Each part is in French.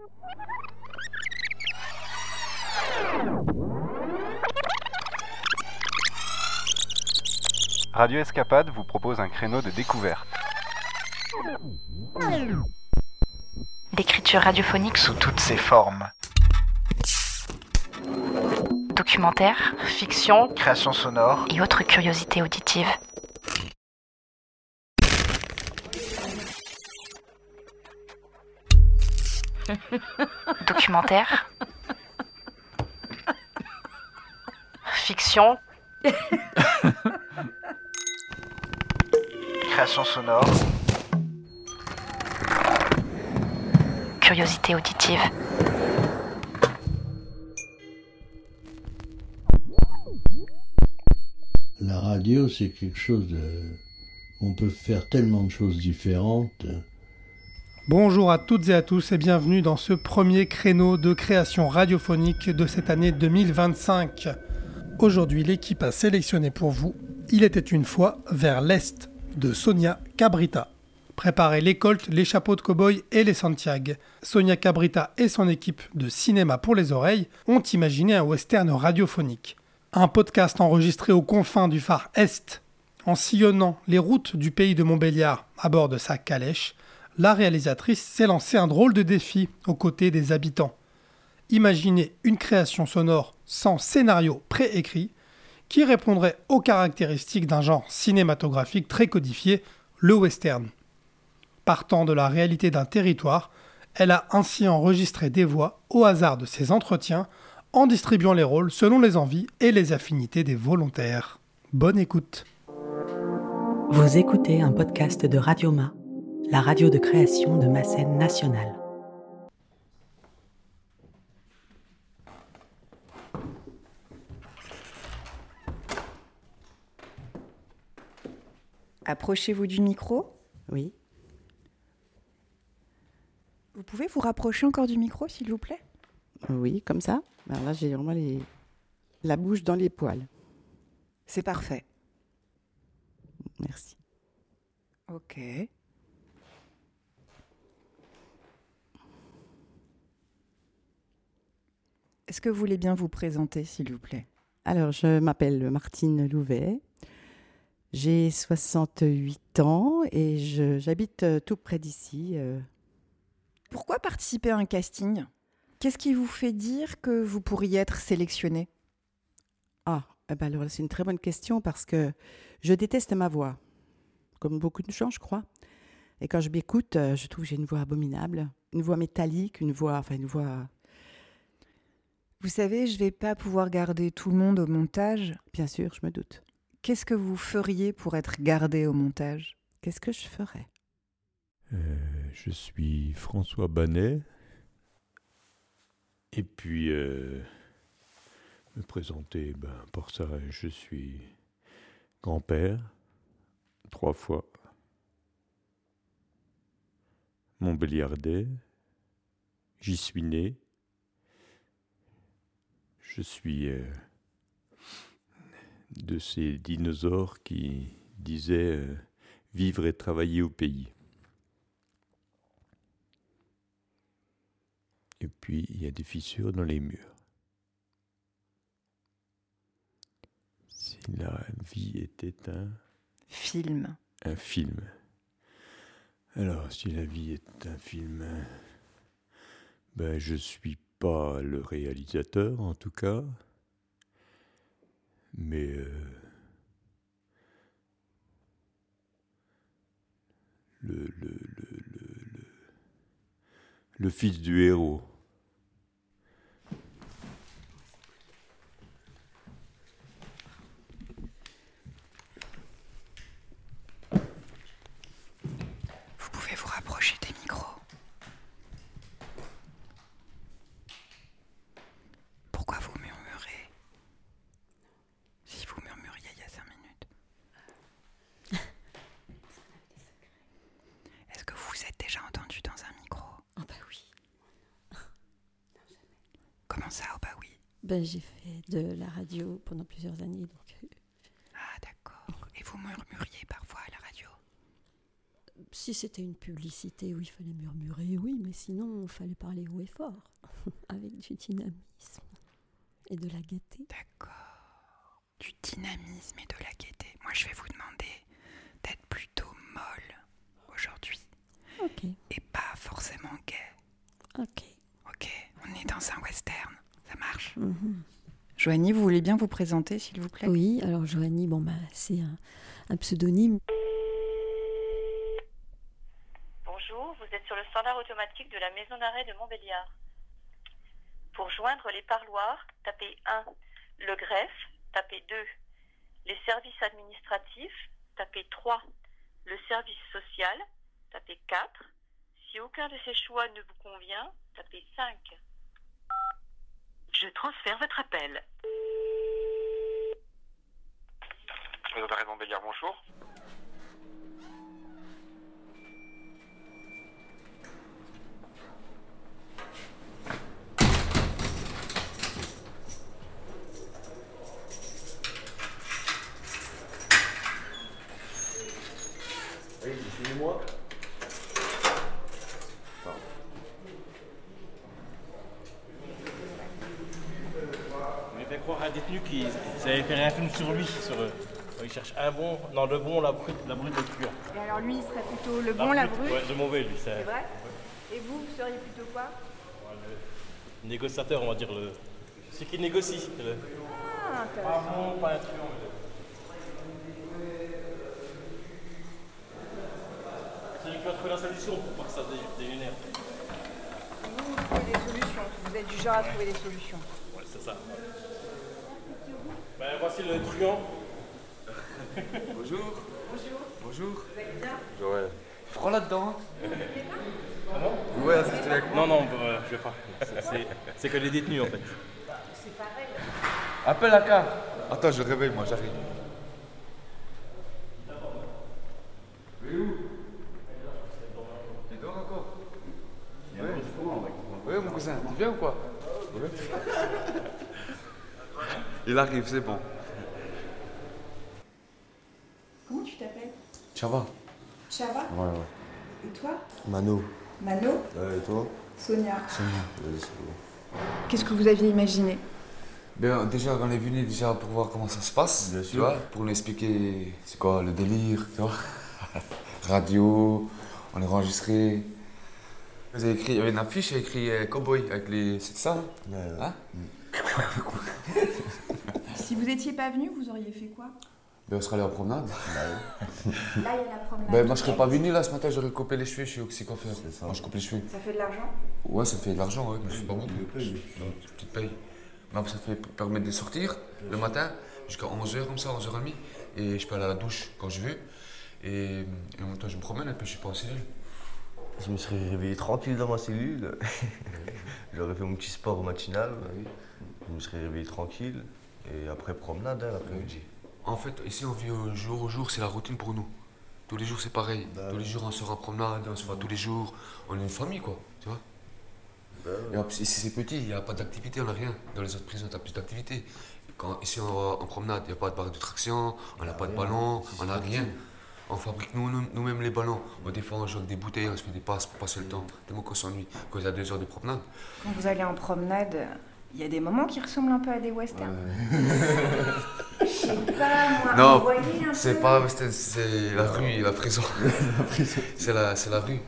Radio Escapade vous propose un créneau de découverte. D'écriture radiophonique sous toutes ses formes. Documentaire, fiction, Création sonore et autres curiosités auditives. Documentaire, fiction, Création sonore curiosités auditives. La radio, c'est quelque chose de... On peut faire tellement de choses différentes. Bonjour à toutes et à tous et bienvenue dans ce premier créneau de création radiophonique de cette année 2025. Aujourd'hui, l'équipe a sélectionné pour vous « Il était une fois vers l'Est » de Sonia Cabrita. Préparez les Colts, les chapeaux de cow-boy et les Santiago. Sonia Cabrita et son équipe de Cinéma pour les oreilles ont imaginé un western radiophonique. Un podcast enregistré aux confins du phare Est. En sillonnant les routes du pays de Montbéliard à bord de sa calèche, la réalisatrice s'est lancée un drôle de défi aux côtés des habitants. Imaginez une création sonore sans scénario préécrit qui répondrait aux caractéristiques d'un genre cinématographique très codifié, le western. Partant de la réalité d'un territoire, elle a ainsi enregistré des voix au hasard de ses entretiens en distribuant les rôles selon les envies et les affinités des volontaires. Bonne écoute. Vous écoutez un podcast de Radioma, la radio de création de ma scène nationale. Approchez-vous du micro. Oui. Vous pouvez vous rapprocher encore du micro, s'il vous plaît ? Oui, comme ça. Alors là, j'ai vraiment la bouche dans les poils. C'est parfait. Merci. Ok. Est-ce que vous voulez bien vous présenter, s'il vous plaît ? Alors, je m'appelle Martine Louvet. J'ai 68 ans et j'habite tout près d'ici. Pourquoi participer à un casting ? Qu'est-ce qui vous fait dire que vous pourriez être sélectionné ? Alors c'est une très bonne question parce que je déteste ma voix, comme beaucoup de gens, je crois. Et quand je m'écoute, je trouve que j'ai une voix abominable, une voix métallique, une voix... Vous savez, je ne vais pas pouvoir garder tout le monde au montage. Bien sûr, je me doute. Qu'est-ce que vous feriez pour être gardé au montage ? Qu'est-ce que je ferais ? Je suis François Banet. Et puis, me présenter, pour ça, je suis grand-père, 3 fois, Montbéliardais, j'y suis né, je suis de ces dinosaures qui disaient vivre et travailler au pays. Et puis, il y a des fissures dans les murs. Si la vie était un film. Un film. Alors, si la vie est un film, je suis pas le réalisateur, en tout cas. Mais le fils du héros. Vous pouvez vous rapprocher des micros. Pourquoi vous murmurez ? Si vous murmuriez il y a 5 minutes. Est-ce que vous vous êtes déjà entendu dans un micro ? Oh bah oui. Comment ça, oh bah oui ? J'ai fait de la radio pendant plusieurs années, donc... Ah d'accord. Et vous murmuriez parfois à la radio ? Si c'était une publicité où il fallait murmurer, oui, mais sinon, il fallait parler haut et fort, avec du dynamisme et de la gaieté. D'accord. Du dynamisme et de la gaieté. Moi, je vais vous demander d'être plutôt molle aujourd'hui. Ok. Et pas forcément gay. Ok. Ok, on est dans un western. Ça marche. Mhm. Joanie, vous voulez bien vous présenter, s'il vous plaît? Oui, alors Joanie, c'est un pseudonyme. Bonjour, vous êtes sur le standard automatique de la maison d'arrêt de Montbéliard. Pour joindre les parloirs, tapez 1. Le greffe, tapez 2. Les services administratifs, tapez 3. Le service social, tapez 4. Si aucun de ces choix ne vous convient, tapez 5. Je transfère votre appel. Maison d'arrêt de Montbéliard, bonjour. Oui, suivez-moi. On fait croire à un détenu qu'ils avaient fait un film sur lui, il cherche un bon, non le bon, la brute de tueur. Et alors lui, il serait plutôt le bon, la brute? Ouais, le mauvais lui. C'est vrai? Et vous seriez plutôt quoi? Le négociateur, on va dire, celui qui négocie. Ah, pas bon, pas un truand. Celui qui va trouver la solution pour pas que ça dégénère. Vous trouvez des solutions, vous êtes du genre à trouver des solutions. Ouais, c'est ça. Ben, voici le truand. Bonjour. Bonjour. Bonjour. Vous allez bien? Ouais. Prends là-dedans. Ah non? Ouais, c'est avec moi. Non, je vais pas. C'est que les détenus en fait. C'est pareil. Appelle la carte. Attends, je réveille, moi, j'arrive. Il est où? Il dort encore? Ouais, mon cousin, tu viens ou quoi? Ouais. Il arrive, c'est bon. Comment tu t'appelles? Chava. Chava? Ouais. Et toi? Mano. Mano? Et toi? Sonia. Sonia. Ouais, c'est bon. Qu'est-ce que vous aviez imaginé? Ben, déjà, on est venu déjà pour voir comment ça se passe, Bien tu sûr. vois, pour nous expliquer c'est quoi le délire, tu vois. Radio, on est enregistré. Vous avez écrit, il y avait une affiche, il y a écrit Cowboy avec les. C'est ça, hein? Si vous étiez pas venu, vous auriez fait quoi? Ben, on serait allé en promenade. Là, il y a la promenade. Ben, moi, je serais pas venu là ce matin, j'aurais coupé les cheveux, je suis oxycoiffeur. Moi, je coupe les cheveux. Ça fait de l'argent? Ouais, ça fait de l'argent, ouais, mais je fais pas beaucoup. Petite paye. Mais après, ça permet de sortir le matin jusqu'à 11h, comme ça, 11h30. Et je peux aller à la douche quand je veux. Et en même temps, je me promène et puis je suis pas en cellule. Je me serais réveillé tranquille dans ma cellule. J'aurais fait mon petit sport matinal. Je me serais réveillé tranquille. Et après promenade, l'après-midi. En fait, ici, on vit au jour, c'est la routine pour nous. Tous les jours, c'est pareil. Tous les jours, on sort en promenade, on se voit tous les jours. On est une famille, quoi, tu vois. Et ici, c'est petit, il n'y a pas d'activité, on n'a rien. Dans les autres prisons, tu as plus d'activité. Ici, on va en promenade, il n'y a pas de barre de traction, on n'a pas de ballon, on n'a rien. On fabrique nous-mêmes les ballons. Des fois, on joue avec des bouteilles, on se fait des passes pour passer le temps. Tellement qu'on s'ennuie, quand il y a 2 heures de promenade. Quand vous allez en promenade, il y a des moments qui ressemblent un peu à des westerns. Je sais pas, moi, non, envoyez un c'est peu. pas western, c'est la rue et la prison. C'est la rue.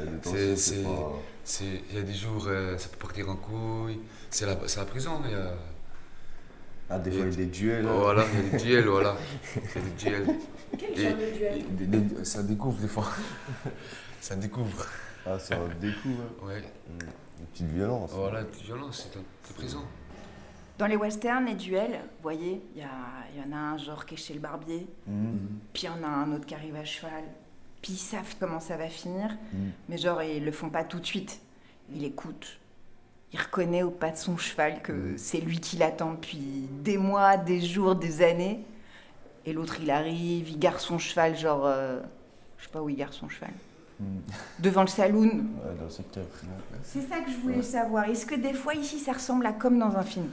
Il y a des jours, ça peut partir en couille. C'est la prison, il y a... Ah, des fois, il y a des duels. Voilà, il y a des duels, voilà. Il y a des duels. Quel genre de duel? Ça découvre des fois. Ça découvre. Ah, ça découvre. Ouais. Une petite violence. Voilà, une petite violence, c'est présent. Dans les westerns, les duels, vous voyez, il y en a un genre qui est chez le barbier, puis il y en a un autre qui arrive à cheval, puis ils savent comment ça va finir, mais genre ils le font pas tout de suite. Il écoute, il reconnaît au pas de son cheval que c'est lui qui l'attend depuis des mois, des jours, des années, et l'autre il arrive, il gare son cheval genre, je sais pas où il gare son cheval. Devant le saloon. Ouais, dans le secteur. C'est ça que je voulais savoir. Est-ce que des fois ici ça ressemble à comme dans un film?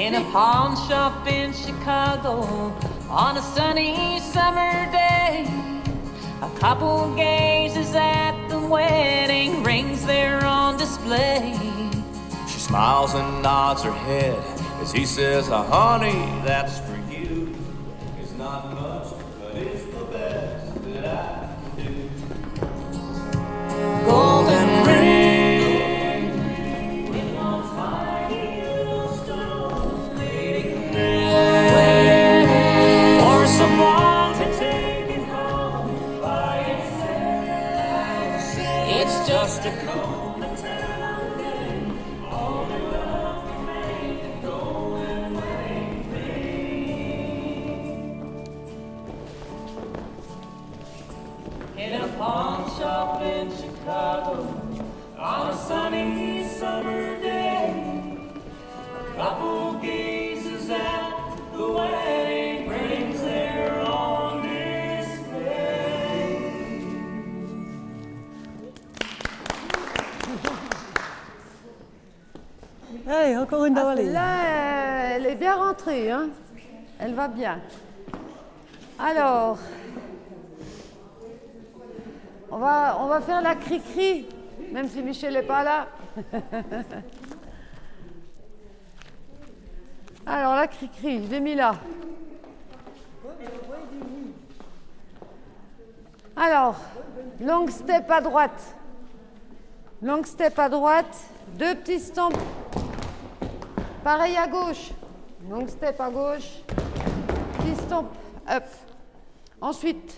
in a pawn shop in Chicago on a sunny summer day. A couple gazes at the wedding rings there on display. She smiles and nods her head as he says, honey, that's for you. It's not much, but it's the best that I can do. Golden ring with one tiny little stone, waiting for someone to take it home by itself. It's just a comatary thing, only love can make the golden wedding ring. In a pawn shop in Chicago on a sunny summer day, a couple gazes at the wedding rings there on display. Allez, encore une d'avale. Là, elle est bien rentrée, hein. Elle va bien. Alors, on va faire la cri-cri, même si Michel n'est pas là. Alors, la cri-cri, je l'ai mis là. Alors, long step à droite. Long step à droite, 2 petits stomps. Pareil à gauche. Long step à gauche, petit stomp, up. Ensuite,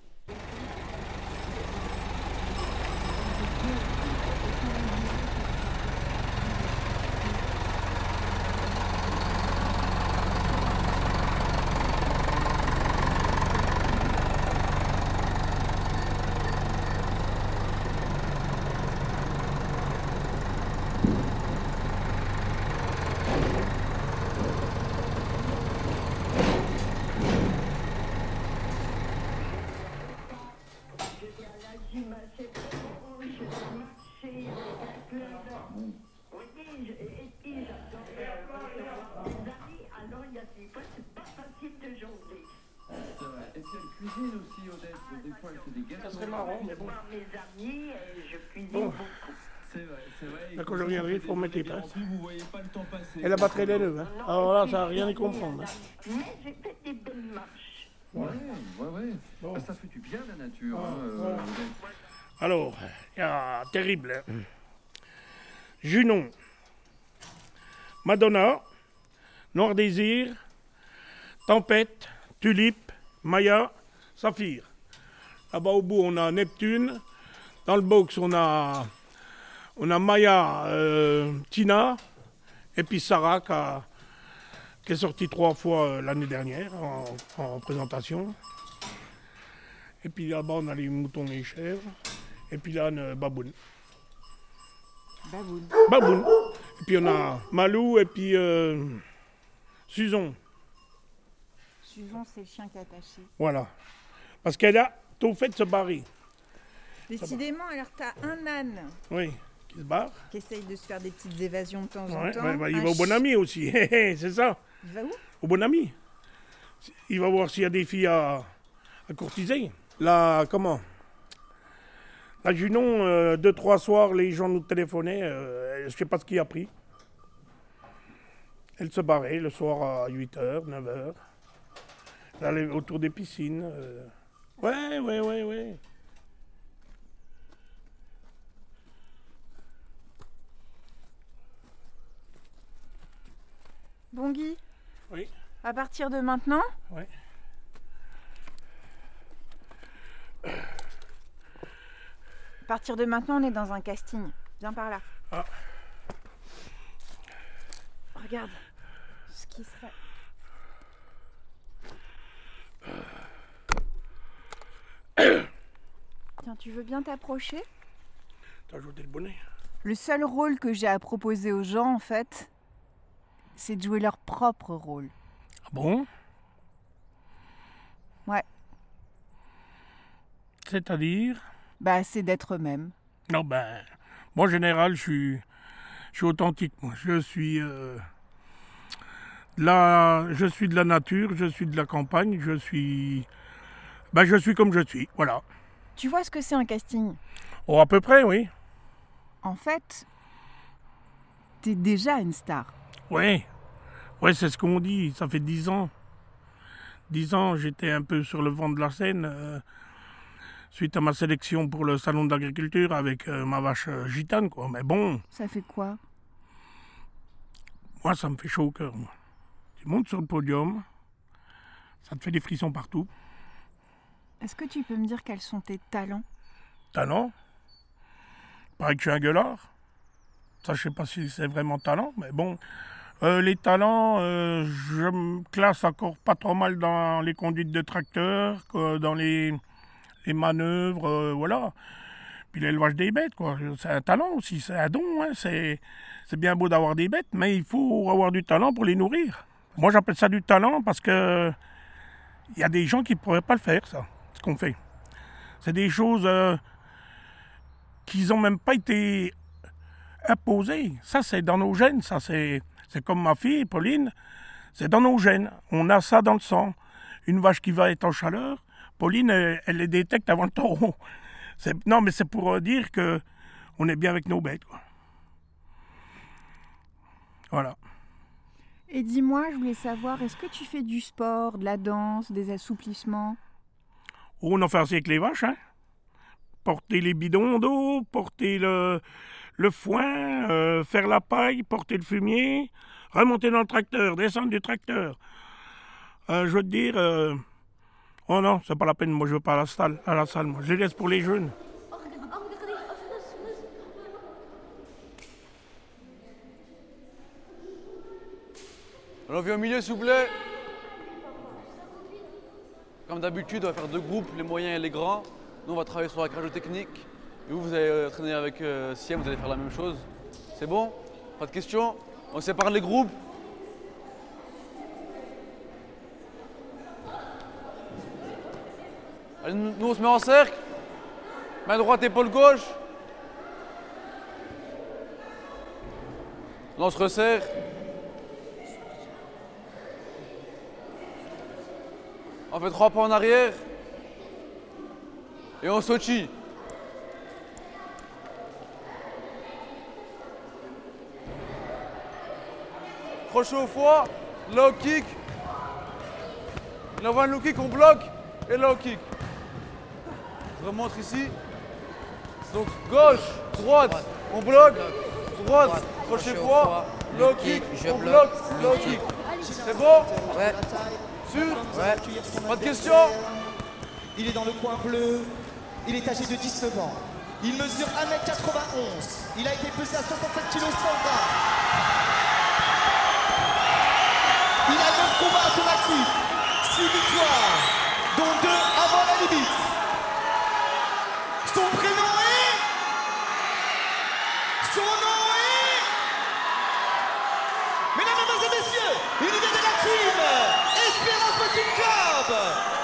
ça serait marrant, mais bon. Bon. Là, quand je reviendrai, il faut mettre les passes. Et la batterie est neuve. Hein. Alors là, ça n'a rien à comprendre. Hein. Mais j'ai fait des belles marches. Ouais. Bon. Ça fait du bien la nature. Ouais. Alors, il y a terrible. Hein. Junon, Madonna, Noir Désir, Tempête, Tulipe, Maya, Saphir. Là-bas au bout, on a Neptune. Dans le box, on a Maya, Tina, et puis Sarah qui est sortie 3 fois l'année dernière en présentation. Et puis là-bas, on a les moutons et les chèvres. Et puis là, on a Baboun. Baboun. Et puis on a Malou et puis Suzon. Suzon, c'est le chien qui est attaché. Voilà. Parce qu'elle a tout fait de se barrer. Décidément, alors t'as un âne. Oui, qui se barre. Qui essaye de se faire des petites évasions de temps en temps. Il va au Bon Ami aussi, c'est ça. Il va où? Au Bon Ami. Il va voir s'il y a des filles à courtiser. La Junon, 2-3 soirs, les gens nous téléphonaient, je ne sais pas ce qu'il a pris. Elle se barrait le soir à 8h, 9h. Elle allait autour des piscines. Ouais. Bon Guy. Oui. À partir de maintenant. Oui. À partir de maintenant, on est dans un casting. Viens par là. Ah. Regarde ce qui serait. Tiens, tu veux bien t'approcher? T'as ajouté le bonnet. Le seul rôle que j'ai à proposer aux gens, en fait, c'est de jouer leur propre rôle. Ah bon? Ouais. C'est-à-dire? Bah, c'est d'être eux-mêmes. Non, moi en général, je suis authentique. Moi, je suis Là, je suis de la nature, je suis de la campagne, je suis comme je suis, voilà. Tu vois ce que c'est un casting? Oh, à peu près, oui. En fait, t'es déjà une star. Ouais, c'est ce qu'on dit, ça fait 10 ans. 10 ans, j'étais un peu sur le vent de la scène, suite à ma sélection pour le salon de l'agriculture avec ma vache gitane, quoi. Mais bon, Ça fait quoi? moi, ça me fait chaud au cœur, moi. Tu montes sur le podium, ça te fait des frissons partout. Est-ce que tu peux me dire quels sont tes talents? Talent? Pareil que je suis un gueulard. Ça, je sais pas si c'est vraiment talent, mais bon. Les talents, je me classe encore pas trop mal dans les conduites de tracteur, dans les manœuvres, voilà. Puis l'élevage des bêtes, quoi. C'est un talent aussi, c'est un don, hein. C'est bien beau d'avoir des bêtes, mais il faut avoir du talent pour les nourrir. Moi, j'appelle ça du talent parce que il y a des gens qui ne pourraient pas le faire, ça, ce qu'on fait. C'est des choses qui n'ont même pas été imposées. Ça, c'est dans nos gènes, ça, c'est comme ma fille, Pauline, c'est dans nos gènes. On a ça dans le sang. Une vache qui va être en chaleur, Pauline, elle les détecte avant le taureau. Non, mais c'est pour dire que on est bien avec nos bêtes, quoi. Voilà. Et dis-moi, je voulais savoir, est-ce que tu fais du sport, de la danse, des assouplissements? Oh, on en fait assez avec les vaches, hein. Porter les bidons d'eau, porter le foin, faire la paille, porter le fumier, remonter dans le tracteur, descendre du tracteur. Je veux te dire, oh non, c'est pas la peine, moi je veux pas à la salle, moi. Je les laisse pour les jeunes. Alors, viens au milieu, s'il vous plaît. Comme d'habitude, on va faire 2 groupes, les moyens et les grands. Nous, on va travailler sur la technique. Et vous allez traîner avec Siem, vous allez faire la même chose. C'est bon? Pas de questions? On sépare les groupes. Allez, nous, on se met en cercle. Main droite, épaule gauche. Là, on se resserre. On fait 3 pas en arrière. Et on sautille. Crochet au foie, low kick. On envoie un low kick, on bloque. Et low kick. Je remonte ici. Donc gauche, droite, on bloque. Droite, crochet foie, low kick, on bloque, low kick. C'est bon? Ouais. Sûr? Ouais. Pas de questions? Il est dans le coin bleu. Il est âgé de 19 ans. Il mesure 1m91. Il a été pesé à 67 kg 100 grammes. Il a 9 combats à son actif. 6 victoires, dont 2 avant la limite. Son prénom est... Son nom est... Mesdames et messieurs, il vient de la team Espérance Boxing Club.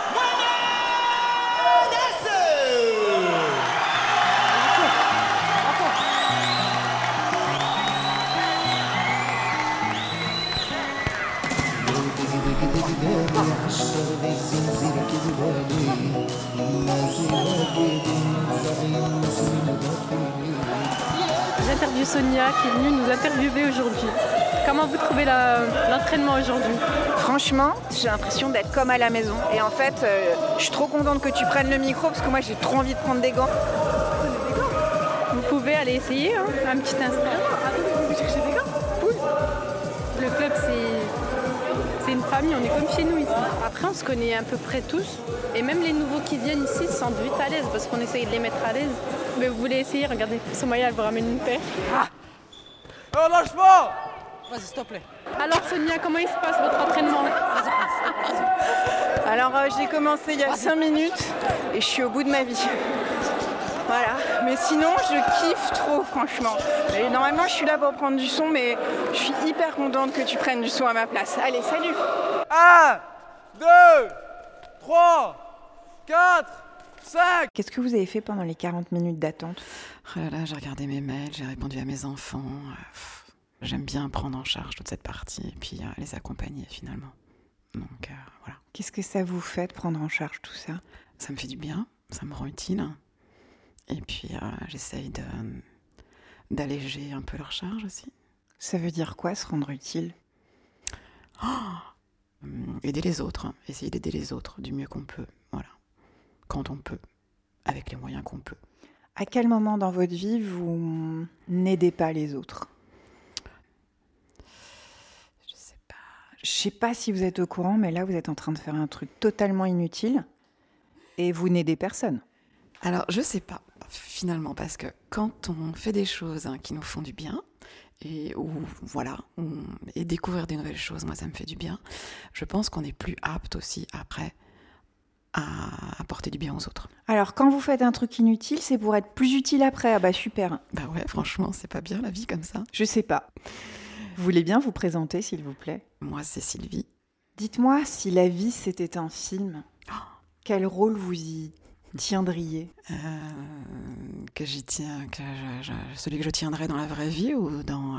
J'interviewe Sonia qui est venue nous interviewer aujourd'hui. Comment vous trouvez l'entraînement aujourd'hui? Franchement, j'ai l'impression d'être comme à la maison. Et en fait, je suis trop contente que tu prennes le micro parce que moi j'ai trop envie de prendre des gants. Vous pouvez aller essayer, hein, un petit instant. Vous cherchez des gants? Cool. Le club, c'est une famille, on est comme chez nous ici. Après, on se connaît à peu près tous. Et même les nouveaux qui viennent ici se sentent vite à l'aise parce qu'on essaye de les mettre à l'aise. Mais vous voulez essayer? Regardez, Somaya, elle vous ramène une paire. Ah. Oh, lâche pas! Vas-y, s'il te plaît. Alors Sonia, comment il se passe votre entraînement? Alors j'ai commencé il y a 5 minutes et je suis au bout de ma vie. Voilà, mais sinon je kiffe trop franchement. Et normalement je suis là pour prendre du son, mais je suis hyper contente que tu prennes du son à ma place. Allez, salut! 1, 2, 3, 4, 5. Qu'est-ce que vous avez fait pendant les 40 minutes d'attente? Oh là là, j'ai regardé mes mails, j'ai répondu à mes enfants. J'aime bien prendre en charge toute cette partie et puis les accompagner finalement. Donc voilà. Qu'est-ce que ça vous fait de prendre en charge tout ça? Ça me fait du bien, ça me rend utile. Et puis j'essaye d'alléger un peu leur charge aussi. Ça veut dire quoi, se rendre utile? Aider les autres, essayer d'aider les autres du mieux qu'on peut, voilà. Quand on peut, avec les moyens qu'on peut. À quel moment dans votre vie vous n'aidez pas les autres? Je sais pas si vous êtes au courant, mais là vous êtes en train de faire un truc totalement inutile et vous n'aidez personne. Alors je sais pas, finalement, parce que quand on fait des choses qui nous font du bien, et découvrir des nouvelles choses, moi ça me fait du bien, je pense qu'on est plus apte aussi après à apporter du bien aux autres. Alors quand vous faites un truc inutile, c'est pour être plus utile après. Ah bah super. Bah ouais, franchement, c'est pas bien la vie comme ça. Je sais pas. Vous voulez bien vous présenter, s'il vous plaît? Moi, c'est Sylvie. Dites-moi, si la vie c'était un film, quel rôle vous y tiendriez? Celui que je tiendrais dans la vraie vie ou dans...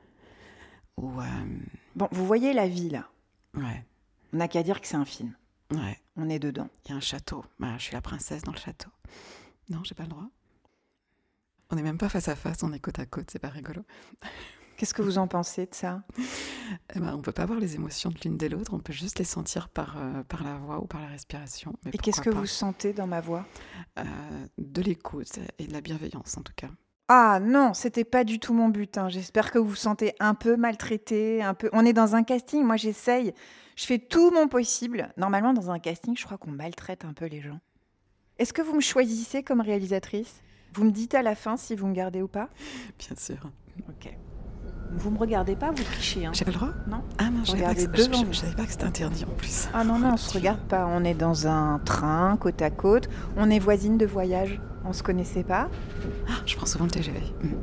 Bon, vous voyez la vie, là? Ouais. On n'a qu'à dire que c'est un film. Ouais. On est dedans. Il y a un château. Je suis la princesse dans le château. Non, j'ai pas le droit. On n'est même pas face à face, on est côte à côte, c'est pas rigolo. Qu'est-ce que vous en pensez de ça? On peut pas voir les émotions de l'une de l'autre, on peut juste les sentir par la voix ou par la respiration. Mais et qu'est-ce que vous sentez dans ma voix? De l'écoute et de la bienveillance en tout cas. Ah non, c'était pas du tout mon but. J'espère que vous vous sentez un peu maltraité, un peu... On est dans un casting, moi j'essaye, je fais tout mon possible. Normalement dans un casting, je crois qu'on maltraite un peu les gens. Est-ce que vous me choisissez comme réalisatrice? Vous me dites à la fin si vous me gardez ou pas? Bien sûr. Ok. Vous me regardez pas, vous trichez. J'ai pas le droit? Non. Ah non, je savais pas que c'était interdit en plus. Ah non, on se regarde pas. On est dans un train, côte à côte. On est voisines de voyage. On se connaissait pas. Je prends souvent le TGV.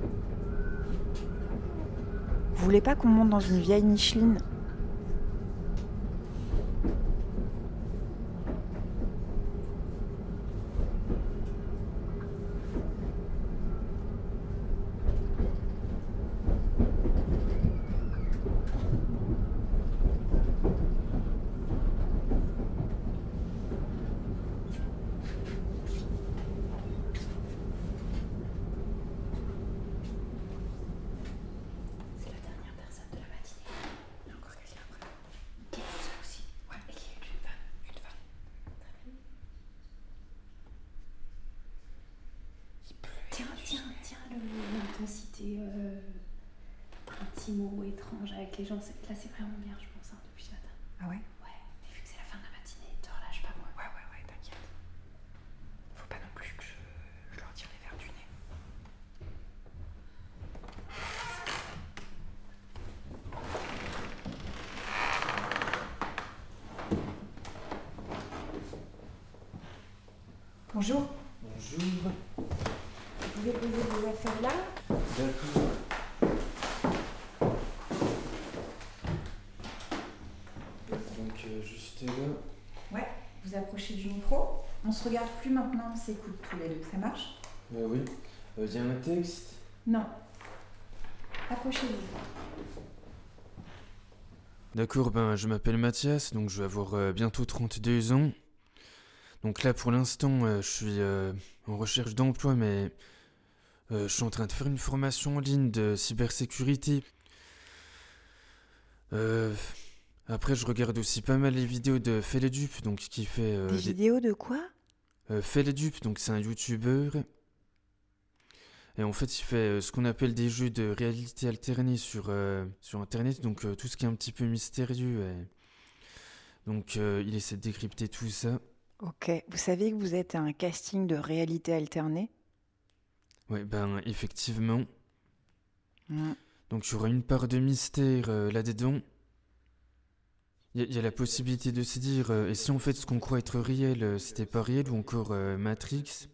Vous voulez pas qu'on monte dans une vieille Micheline? L'intensité intime ou étrange avec les gens, là c'est vraiment bien, je pense, depuis ce matin. Ah ouais? Ouais, mais vu que c'est la fin de la matinée, te relâche pas, moi. Ouais, t'inquiète. Faut pas non plus que je leur tire les verres du nez. Bonjour. Bonjour. Vous pouvez poser vos affaires là? D'accord. Donc juste là. Ouais, vous approchez du micro. On se regarde plus maintenant, on s'écoute tous les deux. Ça marche? Oui. Il y a un texte? Non. Approchez-vous. D'accord, je m'appelle Mathias, donc je vais avoir bientôt 32 ans. Donc là, pour l'instant, je suis en recherche d'emploi, mais je suis en train de faire une formation en ligne de cybersécurité. Après, je regarde aussi pas mal les vidéos de Feledup, donc qui fait... Des vidéos de quoi? Feledup, donc c'est un youtubeur. Et en fait, il fait ce qu'on appelle des jeux de réalité alternée sur Internet, donc tout ce qui est un petit peu mystérieux. Donc, il essaie de décrypter tout ça. Ok, vous savez que vous êtes un casting de réalité alternée? Ouais, effectivement. Donc, il y aura une part de mystère là-dedans. Il y a la possibilité de se dire, et si en fait ce qu'on croit être réel, c'était pas réel, ou encore Matrix.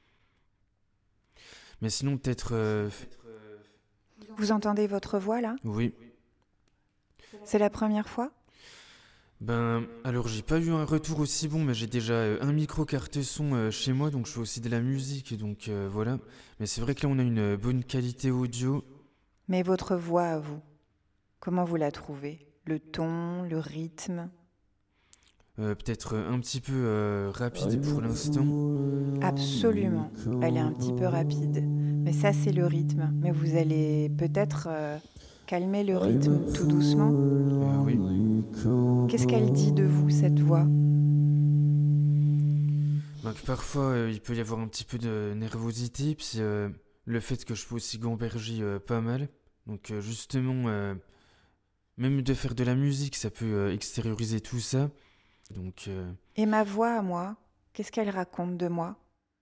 Mais sinon, peut-être... Vous entendez votre voix, là? Oui. C'est la première fois? Alors j'ai pas eu un retour aussi bon, mais j'ai déjà un micro carte son chez moi, donc je fais aussi de la musique, donc voilà. Mais c'est vrai que là on a une bonne qualité audio. Mais votre voix à vous, Comment vous la trouvez? Le ton, le rythme? Peut-être un petit peu rapide pour l'instant. Absolument. Elle est un petit peu rapide. Mais ça, c'est le rythme. Mais vous allez peut-être calmer le rythme tout doucement. Oui. Qu'est-ce qu'elle dit de vous, cette voix? Donc, parfois, il peut y avoir un petit peu de nervosité, puis le fait que je peux aussi gamberger pas mal. Donc, justement, même de faire de la musique, ça peut extérioriser tout ça. Donc, Et ma voix à moi, qu'est-ce qu'elle raconte de moi?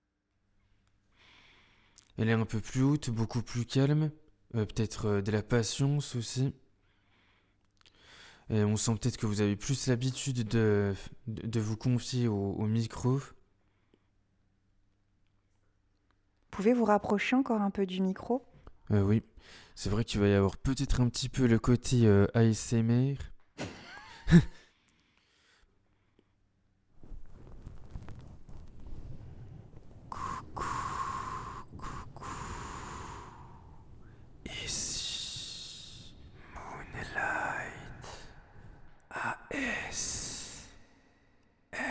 elle est un peu plus haute, beaucoup plus calme. Peut-être de la patience aussi. Et on sent peut-être que vous avez plus l'habitude de vous confier au micro. Pouvez vous rapprocher encore un peu du micro? Oui, c'est vrai qu'il va y avoir peut-être un petit peu le côté ASMR. Ici, Moonlight, ASMR.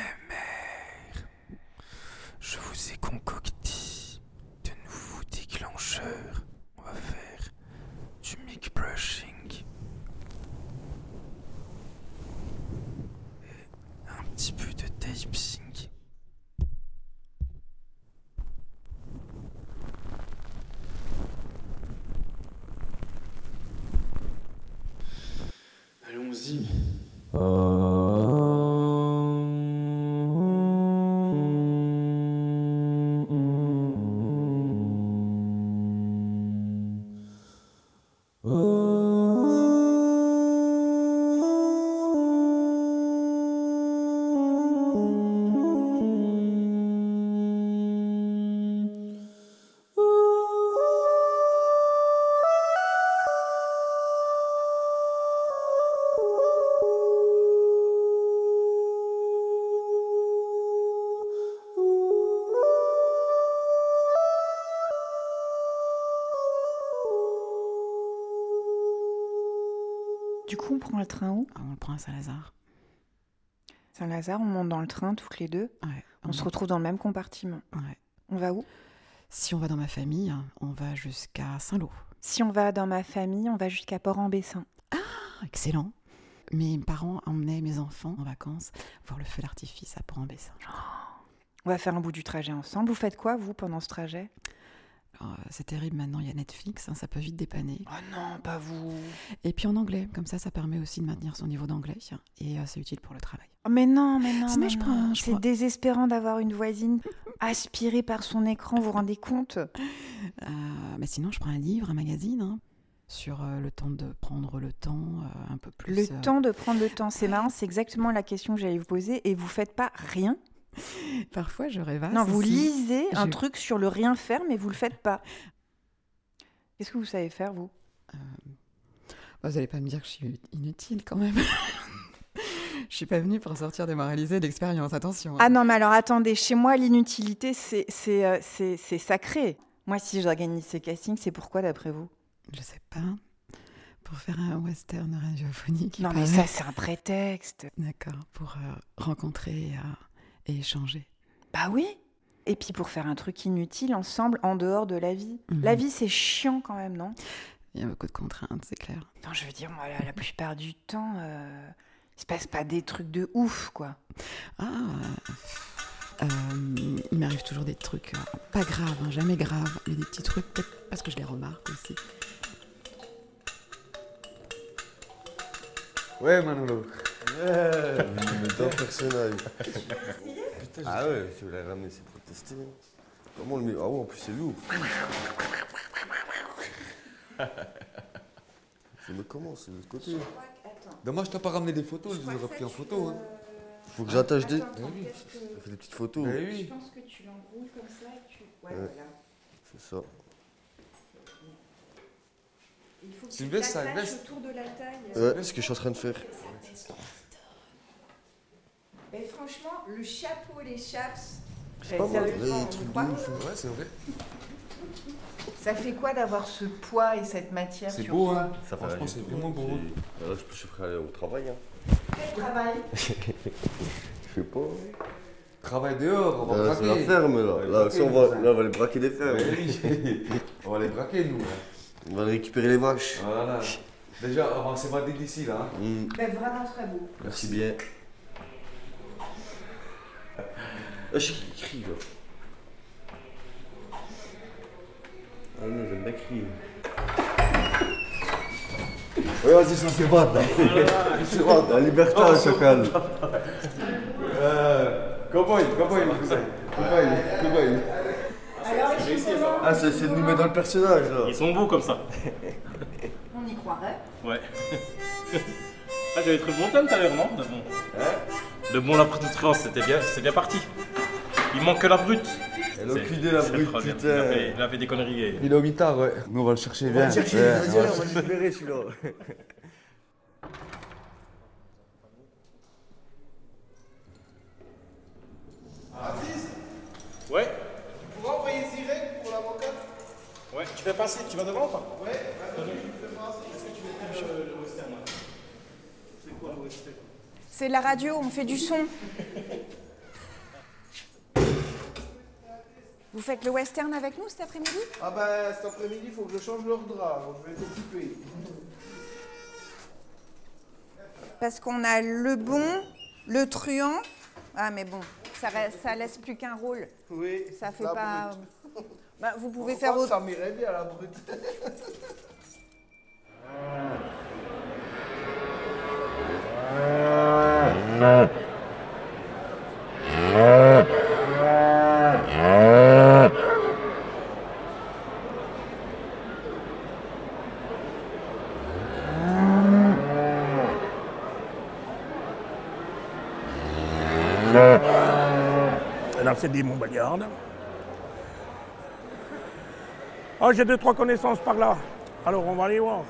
Je vous ai concocté de nouveaux déclencheurs. On va faire du mic brushing et un petit peu de taping. Allons-y. Du coup, on prend le train où? On le prend à Saint-Lazare. Saint-Lazare, on monte dans le train toutes les deux. Ouais. On se retrouve dans le même compartiment. Ouais. On va où? Si on va dans ma famille, on va jusqu'à Saint-Lô. Si on va dans ma famille, on va jusqu'à Port-en-Bessin. Ah, excellent. Mes parents emmenaient mes enfants en vacances voir le feu d'artifice à Port-en-Bessin. On va faire un bout du trajet ensemble. Vous faites quoi, vous, pendant ce trajet? C'est terrible, maintenant, il y a Netflix, ça peut vite dépanner. Oh non, pas vous. Et puis en anglais, comme ça permet aussi de maintenir son niveau d'anglais, et c'est utile pour le travail. Oh, mais non, Sinon, je prends- c'est désespérant d'avoir une voisine aspirée par son écran, vous vous rendez compte? Mais sinon, je prends un livre, un magazine, sur le temps de prendre le temps, un peu plus... Le temps de prendre le temps, c'est marrant, c'est exactement la question que j'allais vous poser, et vous faites pas rien? Parfois, je rêvasse. Non, vous aussi. lisez un Je- truc sur le rien faire, mais vous le faites pas. Qu'est-ce que vous savez faire, vous? Vous n'allez pas me dire que je suis inutile, quand même. Je suis pas venue pour sortir démoralisée d'expérience, attention. Ah non, mais alors attendez, chez moi, l'inutilité, c'est sacré. Moi, si j'organise ces castings, c'est pourquoi, d'après vous? Je sais pas. Pour faire un western radiophonique. Non, mais ça, c'est un prétexte. D'accord, pour rencontrer et échanger. Bah oui. Et puis pour faire un truc inutile ensemble, en dehors de la vie. Mhm. La vie, c'est chiant quand même, non? Il y a beaucoup de contraintes, c'est clair. Non, je veux dire, moi, la plupart du temps, il se passe pas des trucs de ouf, quoi. Il m'arrive toujours des trucs pas graves, jamais graves, mais des petits trucs, peut-être parce que je les remarque aussi. Ouais, Manolo. Ouais, dans le personnage. Ah ouais, si vous l'avez ramené, c'est pour tester. Comment le met? Ah ouais, en plus, c'est lourd. C'est mais comment? C'est de l'autre côté. Dommage, t'as pas ramené des photos, je les aurais pris en photo. Hein. Faut que j'attache des. Attends, Oui. Ça fait des petites photos. Eh oui. Je pense que tu l'enroules comme ça et tu... Ouais, Ouais. voilà. C'est ça. Il faut que C'est tu une veste, ça, une l'attaches veste. autour de la taille. Ouais, c'est ce que je suis en train de faire. Mais franchement, le chapeau, les chaps... C'est pas mal, sérieusement, les on trucs y de croit? ouf. Ouais, c'est vrai. Ça fait quoi d'avoir ce poids et cette matière C'est sur beau, soi hein. Franchement, c'est vraiment beau. Là, je suis prêt à aller au travail. Hein. Quel travail? Je sais pas. Travail dehors, on va braquer. C'est la ferme là. Là, on va aller braquer des fermes. Oui. On va les braquer, nous. On va aller récupérer les vaches. Voilà. Déjà, on va s'évader d'ici là. Ben, vraiment très beau. Merci bien. Ah, je sais qui crie là. Ah non, j'aime bien crier. Ouais, vas-y, ça fait battre là. C'est battre, la liberté, le chacal. Cowboy, Cowboy. Ah, c'est de nous mettre dans le personnage là. Ils sont beaux comme ça. On y croirait. Ouais. Ah, j'avais trouvé bon thème tout à l'heure, non? De bon. Le bon, la brute truand, c'est bien parti. Il manque que la brute. Elle a aucune idée, la brute, putain. Il a fait des conneries. Il est au guitare, ouais. Nous, on va le chercher, On va viens. le chercher, vas-y, on va le libérer celui-là. Ouais. Tu pourras envoyer Zirek pour l'avocat? Ouais, tu fais passer, tu vas devant ou pas? Ouais, vas-y, je fais passer. Est-ce que tu veux faire le western là? C'est quoi le western? C'est de la radio, on fait du son. Vous faites le western avec nous cet après-midi? Ah ben cet après-midi, il faut que je change leur drap, donc je vais t'occuper. Parce qu'on a le bon, le truand. Ah mais bon, ça laisse plus qu'un rôle. Oui. Ça fait la pas. brute. Bah, vous pouvez Enfin, faire autre. Ça m'irait bien la brute. Alors c'est des Montbéliardes. Ah, j'ai 2-3 connaissances par là. Alors on va aller voir.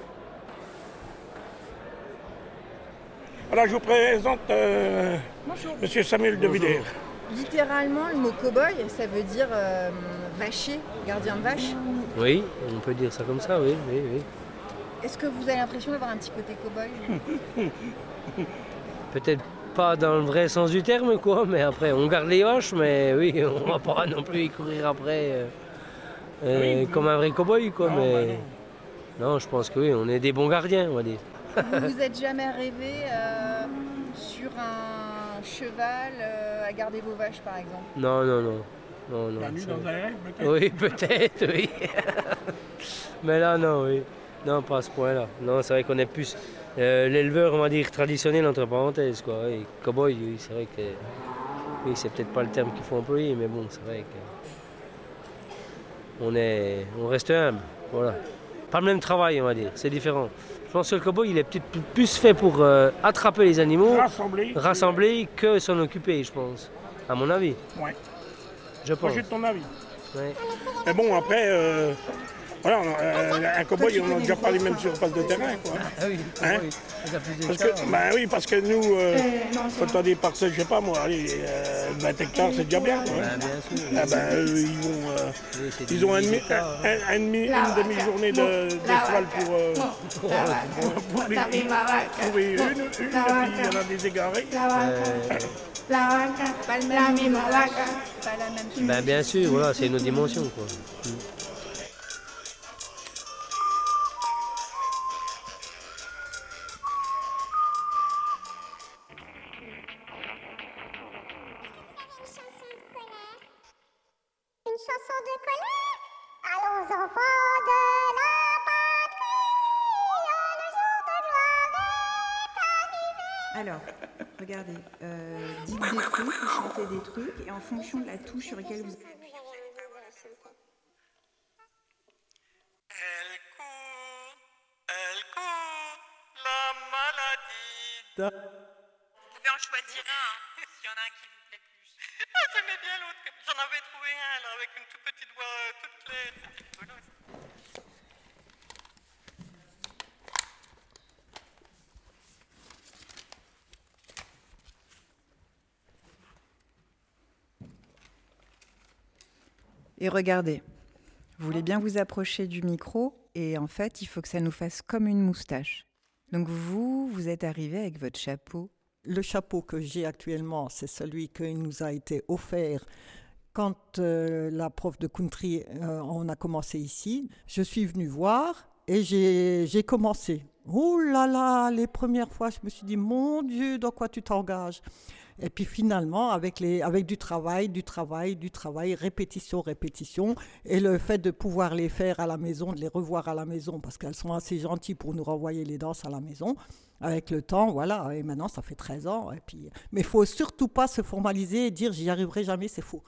Alors je vous présente Bonjour. Monsieur Samuel de Villers. Littéralement, le mot cow-boy, ça veut dire vacher, gardien de vache. Oui, on peut dire ça comme ça, oui. Est-ce que vous avez l'impression d'avoir un petit côté cow-boy? Peut-être pas dans le vrai sens du terme, quoi, mais après, on garde les vaches, mais oui, on va pas non plus y courir après comme un vrai cow-boy, quoi, mais... Non, je pense que oui, on est des bons gardiens, on va dire. Vous vous êtes jamais rêvé sur un cheval à garder vos vaches, par exemple? Non. La nuit dans un rêve, peut-être? Oui, peut-être, oui. Mais là, non, oui. Non, pas à ce point-là. Non, c'est vrai qu'on est plus l'éleveur, on va dire, traditionnel, entre parenthèses, quoi. Oui, cow-boy, oui, c'est vrai que... Oui, c'est peut-être pas le terme qu'il faut employer, mais bon, c'est vrai que... On reste humble, voilà. Pas le même travail, on va dire, c'est différent. Je pense que le cow-boy, il est peut-être plus fait pour attraper les animaux, rassembler que s'en occuper, je pense, à mon avis. Ouais. Je pense. Moi, j'ai ton avis. Ouais. Mais bon, après, voilà, un cow-boy, on n'a déjà pas les mêmes surfaces de terrain, quoi. Ah oui, Hein? Parce que nous, quand on a des parcelles, je sais pas moi, allez, 20 hectares, c'est déjà bien, quoi. Bien sûr. Eux, ils ont une demi-journée de cheval pour trouver une, et puis il y en a des égarés. Pas le même, pas la même chose. Ben, bien sûr, voilà, c'est une autre dimension, quoi. Une chanson de colère. Allons enfants de la patrie, le jour de gloire est arrivé. Alors, regardez, dites des trucs, chantez des trucs, et en fonction de la touche sur laquelle vous... Vous pouvez en choisir un, s'il y en a un qui vous plaît plus. Ah, j'aimais bien l'autre. J'en avais trouvé un là, avec une toute petite voix toute claire. C'était rigolo. Et regardez, Vous voulez bien vous approcher du micro et en fait, il faut que ça nous fasse comme une moustache. Donc vous êtes arrivé avec votre chapeau. Le chapeau que j'ai actuellement, c'est celui qui nous a été offert quand la prof de country, on a commencé ici. Je suis venue voir et j'ai commencé. Oh là là, les premières fois, je me suis dit, mon Dieu, dans quoi tu t'engages ? Et puis finalement, avec du travail, répétition, et le fait de pouvoir les faire à la maison, de les revoir à la maison, parce qu'elles sont assez gentilles pour nous renvoyer les danses à la maison, avec le temps, voilà, et maintenant ça fait 13 ans. Et puis, mais il ne faut surtout pas se formaliser et dire j'y arriverai jamais, c'est faux.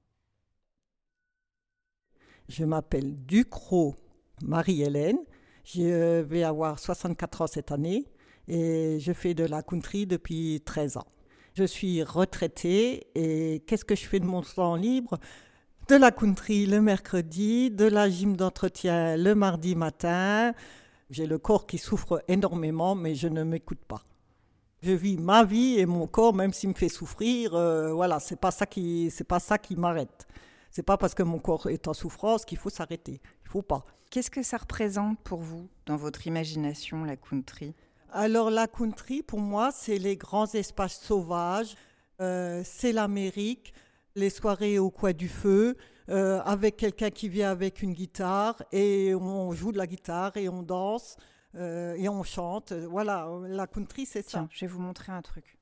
Je m'appelle Ducrot Marie-Hélène, je vais avoir 64 ans cette année, et je fais de la country depuis 13 ans. Je suis retraitée et qu'est-ce que je fais de mon temps libre ? De la country le mercredi, de la gym d'entretien le mardi matin. J'ai le corps qui souffre énormément, mais je ne m'écoute pas. Je vis ma vie et mon corps, même s'il me fait souffrir, voilà, c'est pas ça qui m'arrête. C'est pas parce que mon corps est en souffrance qu'il faut s'arrêter. Il faut pas. Qu'est-ce que ça représente pour vous, dans votre imagination, la country ? Alors la country, pour moi, c'est les grands espaces sauvages, c'est l'Amérique, les soirées au coin du feu, avec quelqu'un qui vient avec une guitare et on joue de la guitare et on danse et on chante. Voilà, la country, c'est ça. Tiens, je vais vous montrer un truc.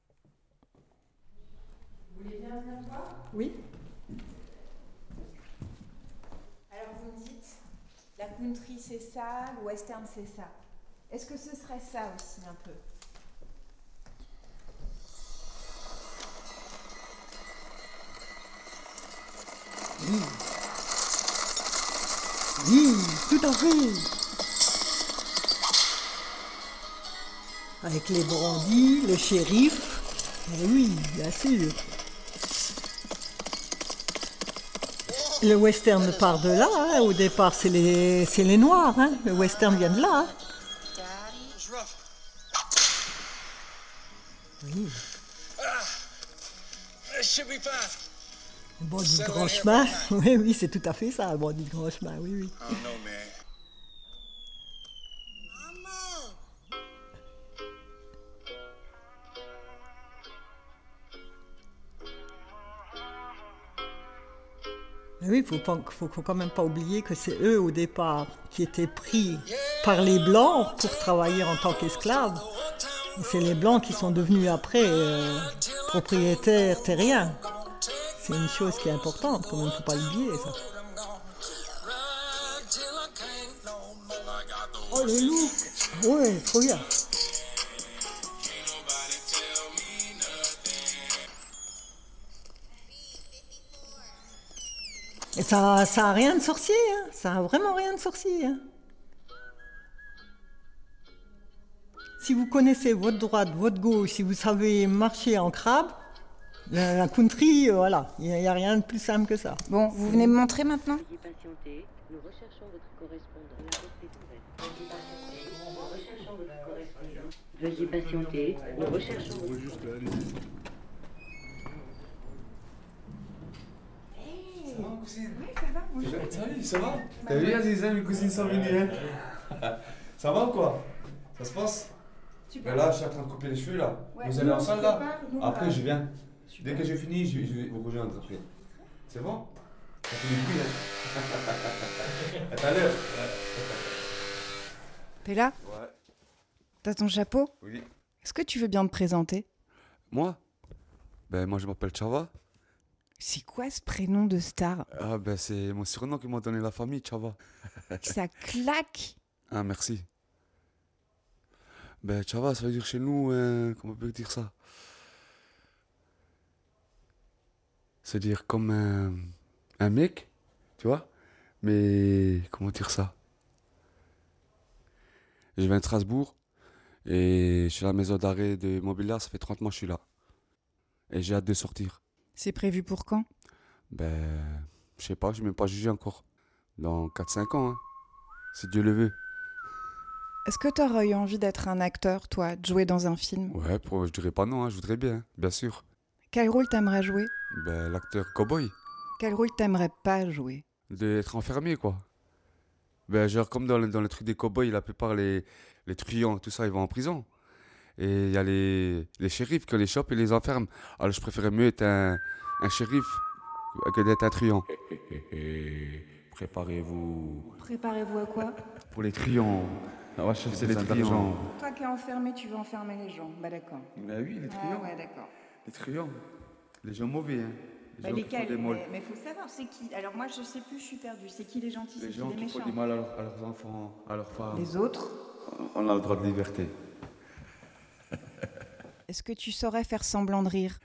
Vous voulez bien venir voir ? Oui. Alors vous me dites, la country c'est ça, le western c'est ça. Est-ce que ce serait ça aussi un peu ? Oui, tout à fait. Avec les bandits, le shérif. Oui, bien sûr. Le western part de là. Hein. Au départ, c'est les Noirs. Hein. Le western vient de là. Hein. Oui. Un bandit de grand chemin. Oui, c'est tout à fait ça, un bandit de grand chemin, oui. Oui, il faut quand même pas oublier que c'est eux, au départ, qui étaient pris par les Blancs pour travailler en tant qu'esclaves. Et c'est les Blancs qui sont devenus après propriétaires terriens. C'est une chose qui est importante, quand même, il ne faut pas l'oublier, ça. Oh, le look! Ouais, trop bien. Et ça a rien de sorcier, hein. Ça a vraiment rien de sorcier, hein. Si vous connaissez votre droite, votre gauche, si vous savez marcher en crabe, la country, voilà, il n'y a rien de plus simple que ça. Bon, vous venez me montrer maintenant ? Veuillez patienter, nous recherchons votre correspondant. La porte est ouverte. Veuillez patienter, nous recherchons votre correspondant. Ça va, cousine? Oui, ça va, bonjour. Salut, ça va? T'as vu, Aziza, mes cousines sont venues, hein? Ça va ou quoi? Ça se passe? Ben là, je suis en train de couper les cheveux, là. Ouais, vous allez en salle, là? Après, je viens. Super. Dès que j'ai fini, je vais vous rejoindre après. C'est bon? Ça fait du bruit, hein? À tout à l'heure. T'es là? Ouais. T'as ton chapeau? Oui. Est-ce que tu veux bien te présenter? Moi? Ben, moi, je m'appelle Chava. C'est quoi ce prénom de star? Ah, ben, c'est mon surnom que m'a donné la famille, Chava. Ça claque! Ah, merci. Ben, Chava, ça veut dire chez nous, comment on peut dire ça? C'est-à-dire comme un mec, tu vois? Mais comment dire ça? Je viens de Strasbourg et je suis à la maison d'arrêt de Montbéliard, ça fait 30 mois que je suis là. Et j'ai hâte de sortir. C'est prévu pour quand? Ben, je sais pas, je ne suis même pas jugé encore. Dans 4-5 ans, hein. Si Dieu le veut. Est-ce que t'aurais eu envie d'être un acteur, toi, de jouer dans un film? Ouais, je dirais pas non, hein, je voudrais bien, bien sûr. Quel rôle t'aimerais jouer? Ben, l'acteur cow-boy. Quel rôle t'aimerais pas jouer? D'être enfermé, quoi. Ben, genre, comme dans le truc des cow-boys, la plupart, les truands, tout ça, ils vont en prison. Et il y a les shérifs qui les chopent et les enferment. Alors, je préférais mieux être un shérif que d'être un truand. Préparez-vous. Préparez-vous à quoi? Pour les truands. On va chercher les truands. Toi qui es enfermé, tu veux enfermer les gens. Bah d'accord. Bah oui, les truands. Ah ouais, d'accord. Les truands. Les gens mauvais, hein. Bah, gens qui font des molles. mais faut savoir, c'est qui? Alors moi, je sais plus, je suis perdue. C'est qui les gentils, c'est Les qui gens les qui méchants? font du mal à leurs enfants, à leurs femmes. Les autres? On a le droit de liberté. Est-ce que tu saurais faire semblant de rire?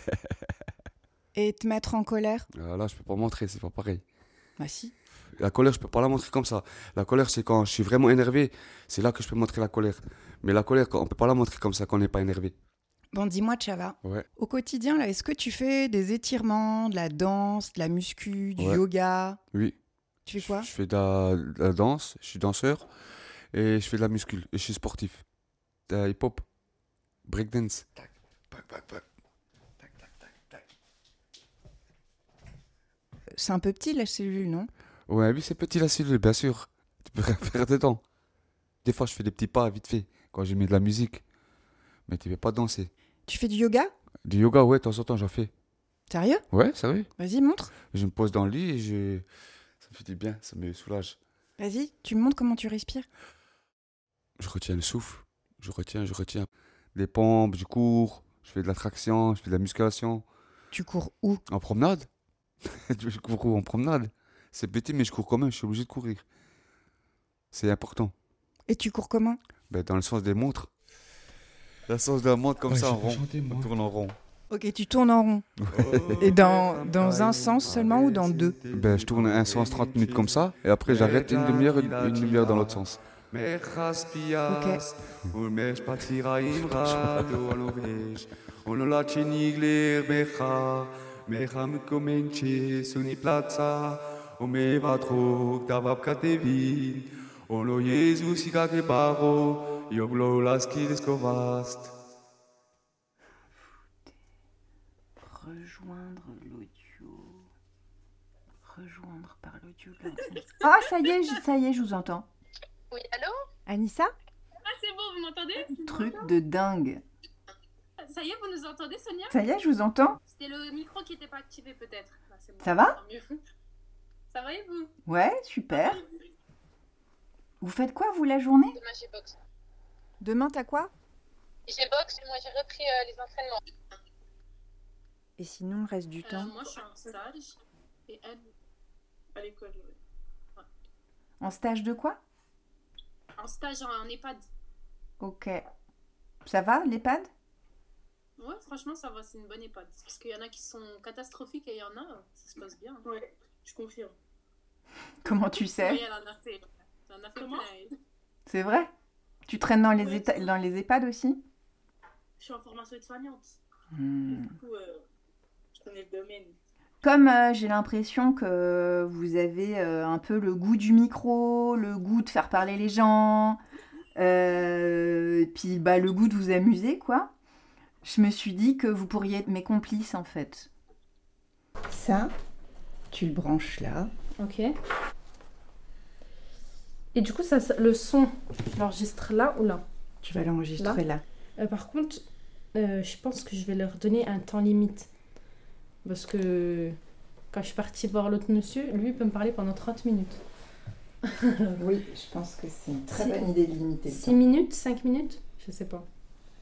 Et te mettre en colère? Là, je peux pas montrer, c'est pas pareil. Bah si. La colère, je peux pas la montrer comme ça. La colère, c'est quand je suis vraiment énervé, c'est là que je peux montrer la colère. Mais la colère, on peut pas la montrer comme ça quand on n'est pas énervé. Bon, dis-moi, Chava. Ouais. Au quotidien, là, est-ce que tu fais des étirements, de la danse, de la muscu, du Ouais. yoga? Oui. Tu fais quoi? Je fais de la danse, je suis danseur et je fais de la muscule et je suis sportif. Hip-hop, breakdance. Tac, tac, tac, tac. C'est un peu petit, la cellule, non? Ouais, oui, c'est petit la cellule, bien sûr. Tu peux rien faire dedans. Des fois, je fais des petits pas vite fait quand j'ai mis de la musique. Mais tu ne peux pas danser. Tu fais du yoga? Du yoga, ouais, de temps en temps, j'en fais. Sérieux? Ouais, sérieux. Vas-y, montre. Je me pose dans le lit et ça me fait du bien, ça me soulage. Vas-y, tu me montres comment tu respires. Je retiens le souffle. Je retiens. Des pompes, je cours, je fais de la traction, je fais de la musculation. Tu cours où? En promenade. Je cours en promenade. C'est petit, mais je cours quand même, je suis obligé de courir. C'est important. Et tu cours comment? Ben, dans le sens des montres. Le sens de la montre comme Ouais, ça, je en peux rond. chanter, moi. On tourne en rond. Ok, tu tournes en rond. Et dans un sens seulement ou dans deux? Ben, je tourne un sens 30 minutes comme ça, et après j'arrête une demi-heure dans l'autre sens. Rejoindre l'audio. Rejoindre par l'audio de l'ordinateur. Ah, ça y est, je vous entends. Oui, allô? Anissa? Ah, c'est bon, vous m'entendez? Truc de dingue. Ça y est, vous nous entendez, Sonia? Ça y est, je vous entends. C'était le micro qui n'était pas activé, peut-être. Ah, c'est bon, Ça va? tant mieux. Ça va et vous? Ouais, super. Vous faites quoi, vous, la journée? Demain, j'ai boxe. Demain, t'as quoi? J'ai boxe et moi, j'ai repris les entraînements. Et sinon, le reste du temps? Moi, je suis en stage et elle, à l'école. Ouais. En stage de quoi? En stage en EHPAD. Ok. Ça va, l'EHPAD? Ouais, franchement, ça va, c'est une bonne EHPAD. Parce qu'il y en a qui sont catastrophiques et il y en a, ça se passe bien. Ouais, je confirme. Comment tu sais? Oui, elle en a fait. Elle en a fait plein. C'est vrai? Tu traînes dans les EHPAD aussi? Je suis en formation aide-soignante. Hmm. Du coup, je connais le domaine. Comme j'ai l'impression que vous avez un peu le goût du micro, le goût de faire parler les gens, puis bah, le goût de vous amuser, quoi. Je me suis dit que vous pourriez être mes complices, en fait. Ça, tu le branches là. Ok. Et du coup, ça, le son, je l'enregistre là ou là? Tu vas l'enregistrer là. Par contre, je pense que je vais leur donner un temps limite. Parce que quand je suis partie voir l'autre monsieur, lui, il peut me parler pendant 30 minutes. Oui, je pense que c'est une très bonne idée de limiter. 6 minutes, 5 minutes? Je sais pas.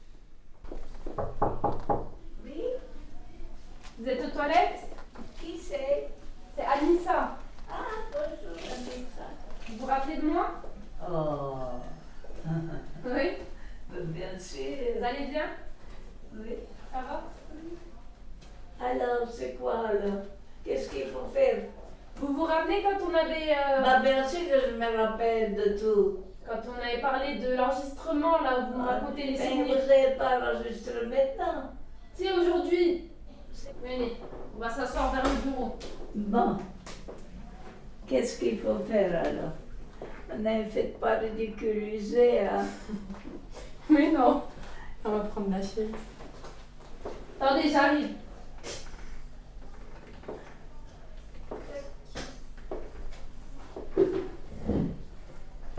Oui? Vous êtes aux toilettes? Qui c'est? C'est Anissa. Ah, bonjour, Anissa. Vous vous rappelez de moi? Oh. Oui. Bien sûr. Vous allez bien? Oui. Ça va? Alors, c'est quoi alors? Qu'est-ce qu'il faut faire? Vous vous rappelez quand on avait... Bah, bien sûr que je me rappelle de tout. Quand on avait parlé de l'enregistrement, là, où vous me racontez les Mais souvenirs. vous n'avez pas enregistré maintenant. Si, aujourd'hui. Venez, on va s'asseoir vers le bureau. Bon. Qu'est-ce qu'il faut faire alors? Ne faites pas ridiculiser, hein? Mais non. On va prendre la chaise. Attendez, j'arrive.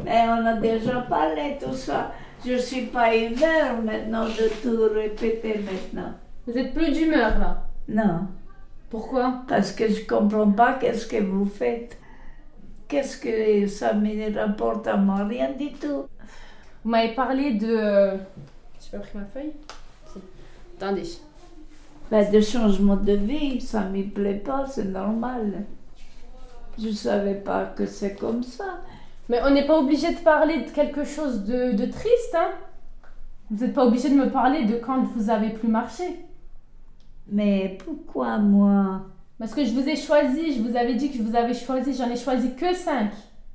Et on a déjà parlé tout ça. Je ne suis pas humeur maintenant de tout répéter maintenant. Vous êtes plus d'humeur là? Non. Pourquoi? Parce que je ne comprends pas qu'est-ce que vous faites. Qu'est-ce que ça me rapporte à moi? Rien du tout. Vous m'avez parlé de... J'ai pas pris ma feuille? Si. Attendez. Ben, de changement de vie, ça ne me plaît pas, c'est normal. Je ne savais pas que c'est comme ça. Mais on n'est pas obligé de parler de quelque chose de triste, hein? Vous n'êtes pas obligé de me parler de quand vous avez plus marché. Mais pourquoi moi? Parce que je vous ai choisi, je vous avais dit que je vous avais choisi, j'en ai choisi que 5.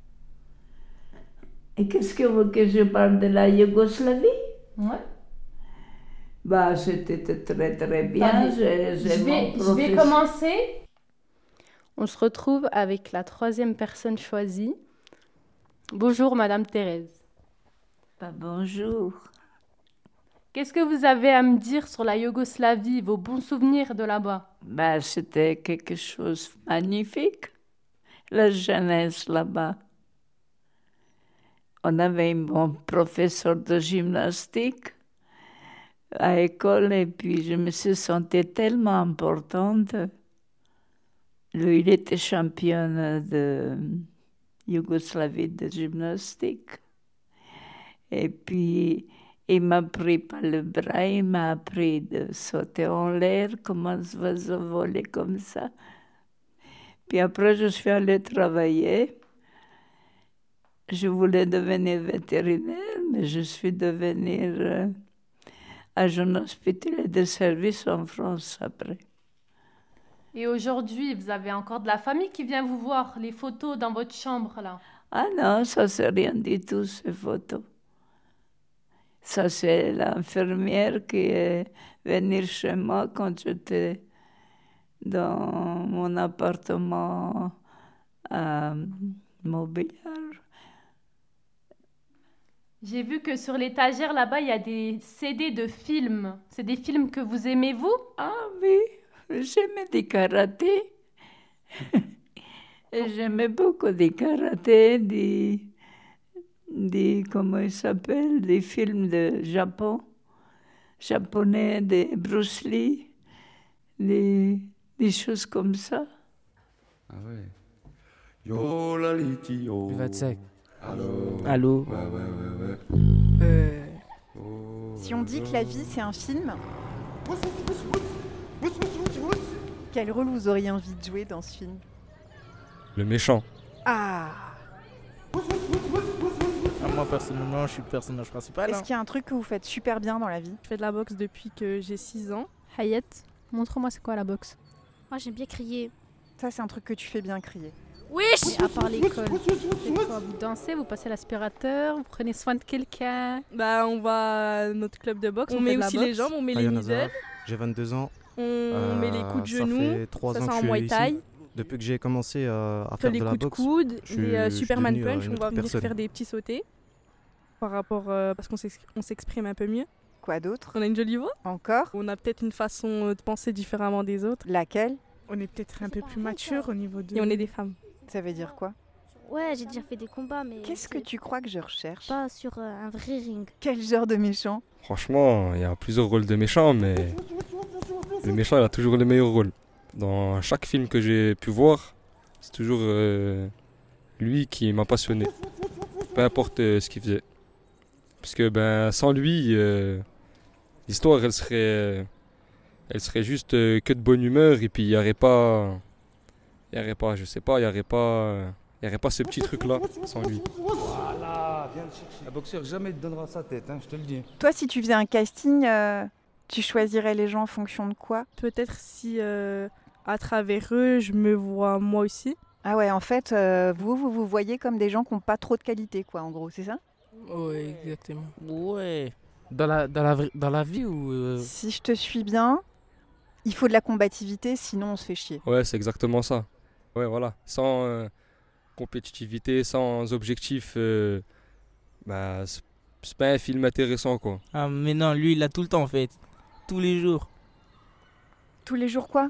Et qu'est-ce que vous voulez que je parle de la Yougoslavie? Ouais. Bah, c'était très très bien. Je vais commencer. On se retrouve avec la 3e personne choisie. Bonjour Madame Thérèse. Bah, bonjour. Qu'est-ce que vous avez à me dire sur la Yougoslavie, vos bons souvenirs de là-bas? Bah, c'était quelque chose de magnifique, la jeunesse là-bas. On avait un bon professeur de gymnastique à l'école et puis je me suis sentie tellement importante. Lui, il était championne de Yougoslavie de gymnastique. Et puis, il m'a pris par le bras, il m'a appris de sauter en l'air, comment se voler comme ça. Puis après, je suis allée travailler. Je voulais devenir vétérinaire, mais je suis devenue agent hospitalier de service en France après. Et aujourd'hui, vous avez encore de la famille qui vient vous voir, les photos dans votre chambre là? Ah non, ça c'est rien du tout, ces photos. Ça c'est l'infirmière qui est venue chez moi quand j'étais dans mon appartement à Montbéliard. J'ai vu que sur l'étagère là-bas, il y a des CD de films. C'est des films que vous aimez, vous? Ah oui, j'aimais du karaté. J'aimais beaucoup du karaté, comment il s'appelle, des films de Japon, japonais, de Bruce Lee, des choses comme ça. Ah ouais. Yo la liti yo. Buvacek. Allô. Allô. Ouais. Si on dit que la vie c'est un film, quel rôle vous auriez envie de jouer dans ce film? Le méchant. Ah! Moi personnellement, je suis le personnage principal. Est-ce qu'il y a un truc que vous faites super bien dans la vie? Je fais de la boxe depuis que j'ai 6 ans. Hayat, montre-moi c'est quoi la boxe? Moi j'aime bien crier. Ça c'est un truc que tu fais bien, crier. Wesh! À part l'école, vous faites quoi? Vous dansez, vous passez l'aspirateur, vous prenez soin de quelqu'un? Bah on va à notre club de boxe, on met met de la aussi boxe. les jambes, on met les middle, J'ai 22 ans. on met les coups de genoux, Ça fait 3 ça ans c'est que en je Muay suis Thai. ici. Depuis que j'ai commencé à On fait faire les de la coups de boxe, coude, je suis les Superman devenu, Punch, une on va autre venir personne. faire des petits sautés. Par rapport, parce qu'on s'exprime un peu mieux. Quoi d'autre? On a une jolie voix. Encore? On a peut-être une façon de penser différemment des autres. Laquelle? On est peut-être un peu plus mature au niveau de... Et on est des femmes. Ça veut dire quoi? Ouais, j'ai déjà fait des combats, mais... Qu'est-ce que tu crois que je recherche? Pas sur un vrai ring. Quel genre de méchant? Franchement, il y a plusieurs rôles de méchants, mais le méchant, il a toujours le meilleur rôle. Dans chaque film que j'ai pu voir, c'est toujours lui qui m'a passionné. Peu importe ce qu'il faisait. Parce que sans lui, l'histoire, elle serait juste que de bonne humeur, et puis il n'y aurait pas, je sais pas, il y aurait pas ce petit truc-là sans lui. Voilà, viens le chercher. Un boxeur jamais te donnera sa tête, hein, je te le dis. Toi, si tu faisais un casting, tu choisirais les gens en fonction de quoi? Peut-être si à travers eux, je me vois moi aussi. Ah ouais, en fait, vous voyez comme des gens qui n'ont pas trop de qualité, quoi, en gros, c'est ça? Oui, exactement. Ouais. Dans la vie ou... Si je te suis bien, il faut de la combativité, sinon on se fait chier. Ouais, c'est exactement ça. Ouais, voilà. Sans compétitivité, sans objectif, c'est pas un film intéressant, quoi. Ah, mais non, lui, il a tout le temps, en fait. Tous les jours. Tous les jours quoi?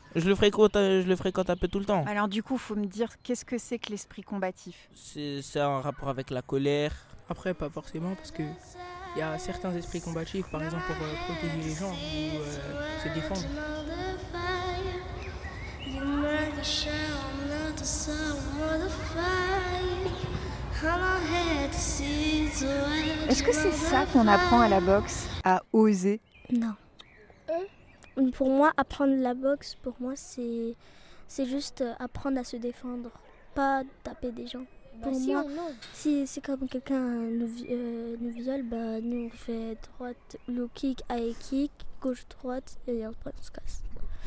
Je le fréquente un peu tout le temps. Alors du coup, faut me dire, qu'est-ce que c'est que l'esprit combatif? C'est un rapport avec la colère. Après, pas forcément, parce que il y a certains esprits combatifs, par exemple pour protéger les gens ou se défendre. Est-ce que c'est ça qu'on apprend à la boxe, à oser? Non. Pour moi, apprendre la boxe, pour moi, c'est juste apprendre à se défendre, pas taper des gens. Pour moi, si c'est comme quelqu'un nous viole, bah, nous on fait droite, low kick, high kick, gauche, droite, et après on se casse.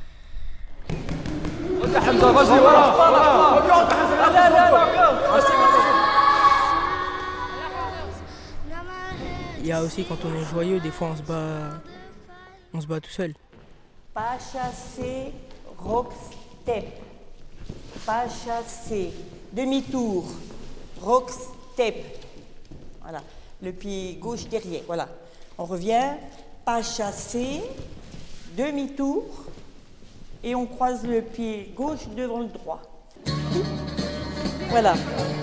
Il y a aussi quand on est joyeux, des fois on se bat tout seul. Pas chasser, rock step. Pas chasser. Demi-tour. Rock step. Voilà. Le pied gauche derrière. Voilà. On revient. Pas chasser. Demi-tour. Et on croise le pied gauche devant le droit. Voilà.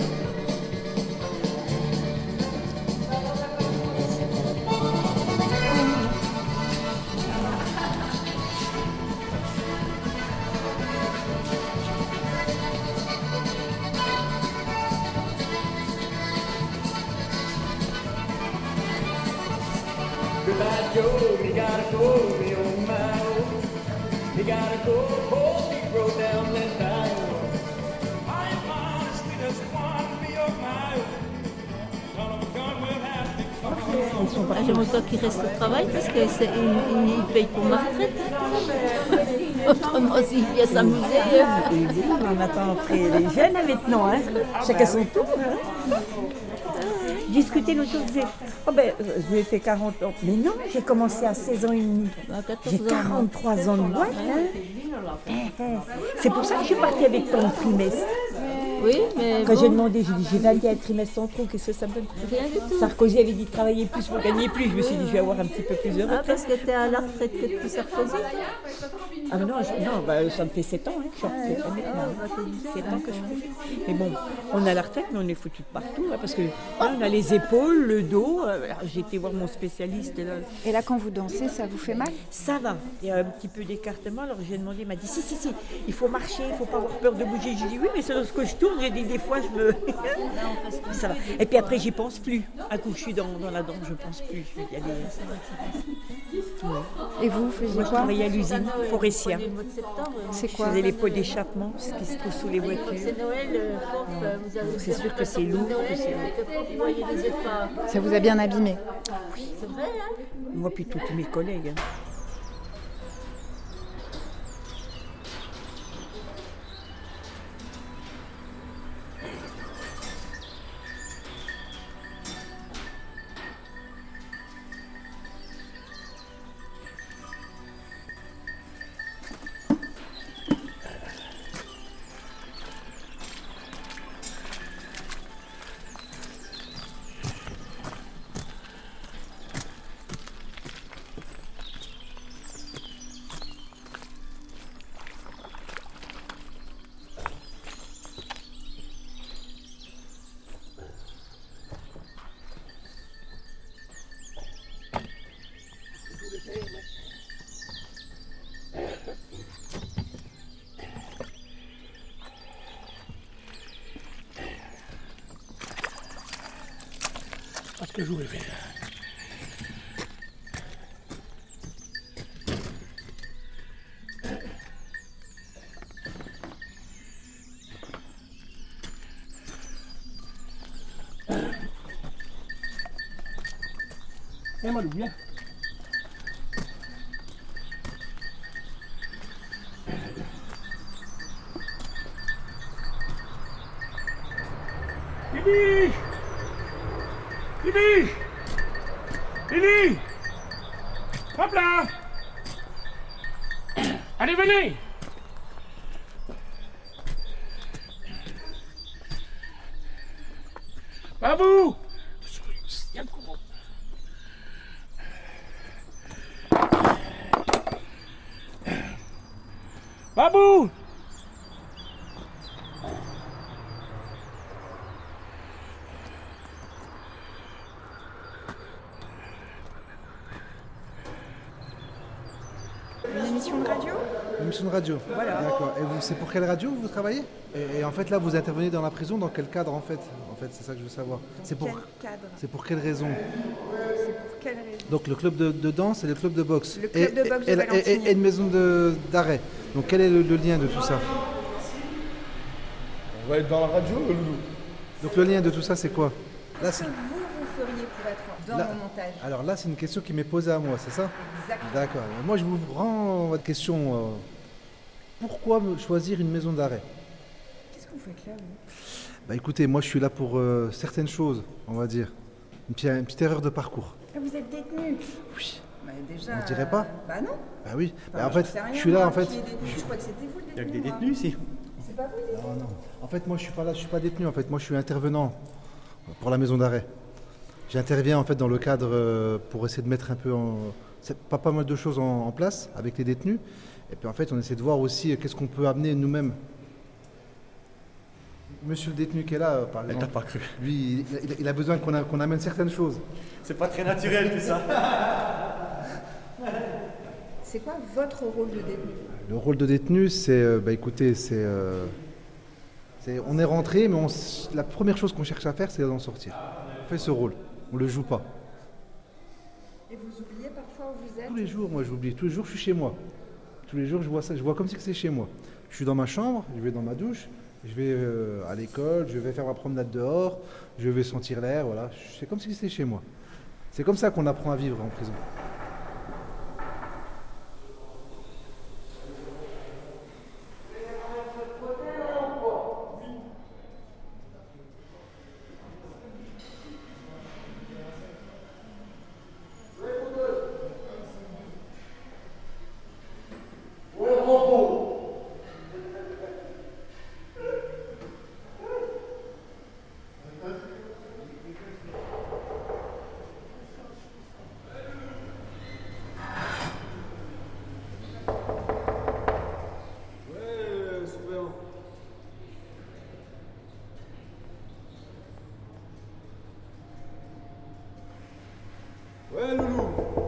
J'aimerais pas qu'il reste au travail parce qu'il paye pour ma retraite. Autrement, s'il vient s'amuser. On attend après les jeunes maintenant, hein. Chacun son tour. Hein. Discuter l'autre jour, je lui ai fait 40 ans. Mais non, j'ai commencé à 16 ans et demi. J'ai 43 ans de boîte. Hein. C'est pour ça que je suis partie avec ton trimestre. Oui, mais quand j'ai demandé, j'ai dit j'ai 21 trimestres en trop, qu'est-ce que ça me donne? Rien du tout. Sarkozy avait dit de travailler plus pour gagner plus. Je me suis dit je vais avoir un petit peu plus de retraite. Ah, parce que t'es à la retraite que depuis Sarkozy? Ah non, ça me fait 7 ans, hein, je suis en retraite maintenant. 7 ans que je profite. Mais bon, on a la retraite, mais on est foutu de partout, hein, parce que on a les épaules, le dos. J'ai été voir mon spécialiste. Là. Et là, quand vous dansez, ça vous fait mal? Ça va. Il y a un petit peu d'écartement, alors j'ai demandé, il m'a dit si, il faut marcher, il ne faut pas avoir peur de bouger. J'ai dit oui, mais c'est lorsque je tourne, j'ai dit des fois, je me... ça va. Et puis après, j'y pense plus. Un coup, je suis dans la danse, je pense plus. Je vais y aller. Et vous, faisiez quoi? Je travaillais à l'usine, Forestia. C'est quoi? Je faisais les pots d'échappement, ce qui se trouve sous les voitures. C'est Noël, c'est sûr que c'est lourd. Ça vous a bien abîmé? Oui, c'est vrai, hein? Moi, puis tous mes collègues. Parce que je voulais faire. Viens, Malou, viens. Bibi! Bibi! Bibi! Hop là! Allez, venez! Babou! Babou! émission de radio. Une émission de radio. Voilà. D'accord. Et c'est pour quelle radio vous travaillez et en fait là vous intervenez dans la prison, dans quel cadre en fait c'est ça que je veux savoir. Quel cadre? C'est pour quelle raison? C'est pour quelle raison? Donc le club de danse et le club de boxe. Le club de boxe de Valentinier. Et une maison d'arrêt. Donc quel est le lien de tout ça? On va être dans la radio, Loulou. Donc le lien de tout ça c'est quoi? Qu'est-ce que vous feriez pour être dans Là, mon montage? alors là c'est une question qui m'est posée à moi, c'est ça? Exactement. D'accord. Moi je vous rends votre question. Pourquoi choisir une maison d'arrêt? Qu'est-ce que vous faites là, vous? Bah écoutez, moi je suis là pour certaines choses, on va dire. Une petite erreur de parcours. Ah, vous êtes détenu? Oui. Bah, déjà. On dirait pas? Bah non. Bah oui. Enfin, Bah, en fait, je suis là en fait. Je crois que c'était vous le détenu. Il y a que des détenus ici. C'est pas vous le détenu? Non. En fait, moi je suis pas là, je suis pas détenu. En fait, moi je suis intervenant pour la maison d'arrêt. J'interviens en fait dans le cadre pour essayer de mettre un peu pas mal de choses en place avec les détenus. Et puis en fait, on essaie de voir aussi qu'est-ce qu'on peut amener nous-mêmes. Monsieur le détenu qui est là, par exemple. T'as pas cru. Lui, il a besoin qu'on amène certaines choses. C'est pas très naturel tout ça. C'est quoi votre rôle de détenu? Le rôle de détenu, c'est, écoutez, on est rentré, mais la première chose qu'on cherche à faire, c'est d'en sortir. On fait ce rôle, on le joue pas. Et vous oubliez parfois où vous êtes? Tous les jours, moi j'oublie. Tous les jours, je suis chez moi. Tous les jours, je vois ça. Je vois comme si c'est chez moi. Je suis dans ma chambre, je vais dans ma douche, je vais à l'école, je vais faire ma promenade dehors, je vais sentir l'air, voilà. C'est comme si c'était chez moi. C'est comme ça qu'on apprend à vivre en prison. Ouais, Loulou.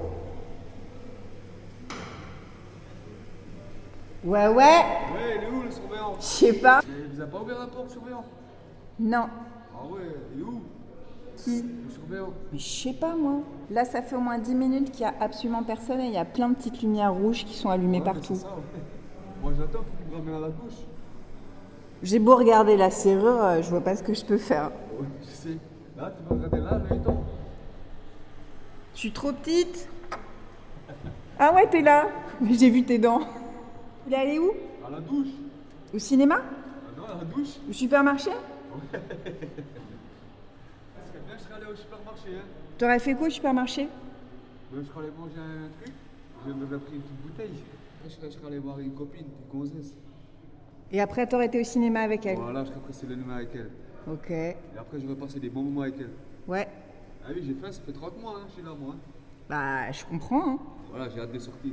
Ouais. Ouais, il est où le surveillant? Je sais pas. Il vous a pas ouvert la porte, surveillant? Non. Ah ouais, il est où? Qui? Le surveillant. Mais je sais pas, moi. Là, ça fait au moins 10 minutes qu'il y a absolument personne et il y a plein de petites lumières rouges qui sont allumées partout. C'est ça, ouais. Moi j'attends pour qu'il me ramène à la douche. J'ai beau regarder la serrure, je vois pas ce que je peux faire. Ouais, tu sais. Là, tu vas regarder là, le temps. Je suis trop petite. Ah ouais, t'es là. J'ai vu tes dents. Il est allé où? À la douche. Au cinéma? Ah non, à la douche. Au supermarché? Ouais. Ce serait bien, je serais allé au supermarché, hein. T'aurais fait quoi au supermarché? Je serais allé manger un truc. Je m'aurais pris une petite bouteille. Je serais allé voir une copine, une gonzesse. Et après, t'aurais été au cinéma avec elle? Voilà, je serais passé le numéro avec elle. Ok. Et après, j'aurais passé des bons moments avec elle. Ouais. Ah oui, j'ai faim, ça fait 30 mois, hein, je suis là, moi. Bah, je comprends, hein. Voilà, j'ai hâte de sortir.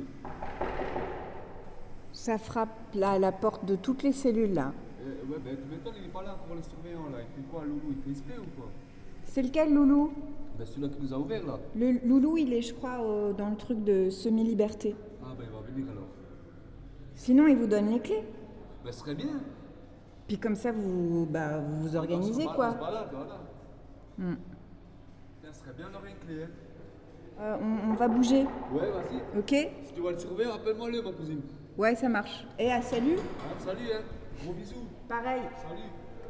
Ça frappe là à la porte de toutes les cellules, là. Ouais, ben tu m'étonnes, il est pas là pour le surveillant, là. Il fait quoi, Loulou? Il fait exprès ou quoi? C'est lequel, Loulou? Ben celui-là qui nous a ouvert, là. Le Loulou, il est, je crois, dans le truc de semi-liberté. Ah ben il va venir alors. Sinon, il vous donne les clés. Ben ce serait bien. Puis comme ça, vous vous organisez, quoi. On se balade, voilà. Ça serait bien d'avoir une clé, hein. On va bouger. Ouais, vas-y. Ok? Si tu vois le surveillant, appelle-moi-le, ma cousine. Ouais, ça marche. Et salut. Ah, salut, hein. Gros bisous. Pareil. Salut.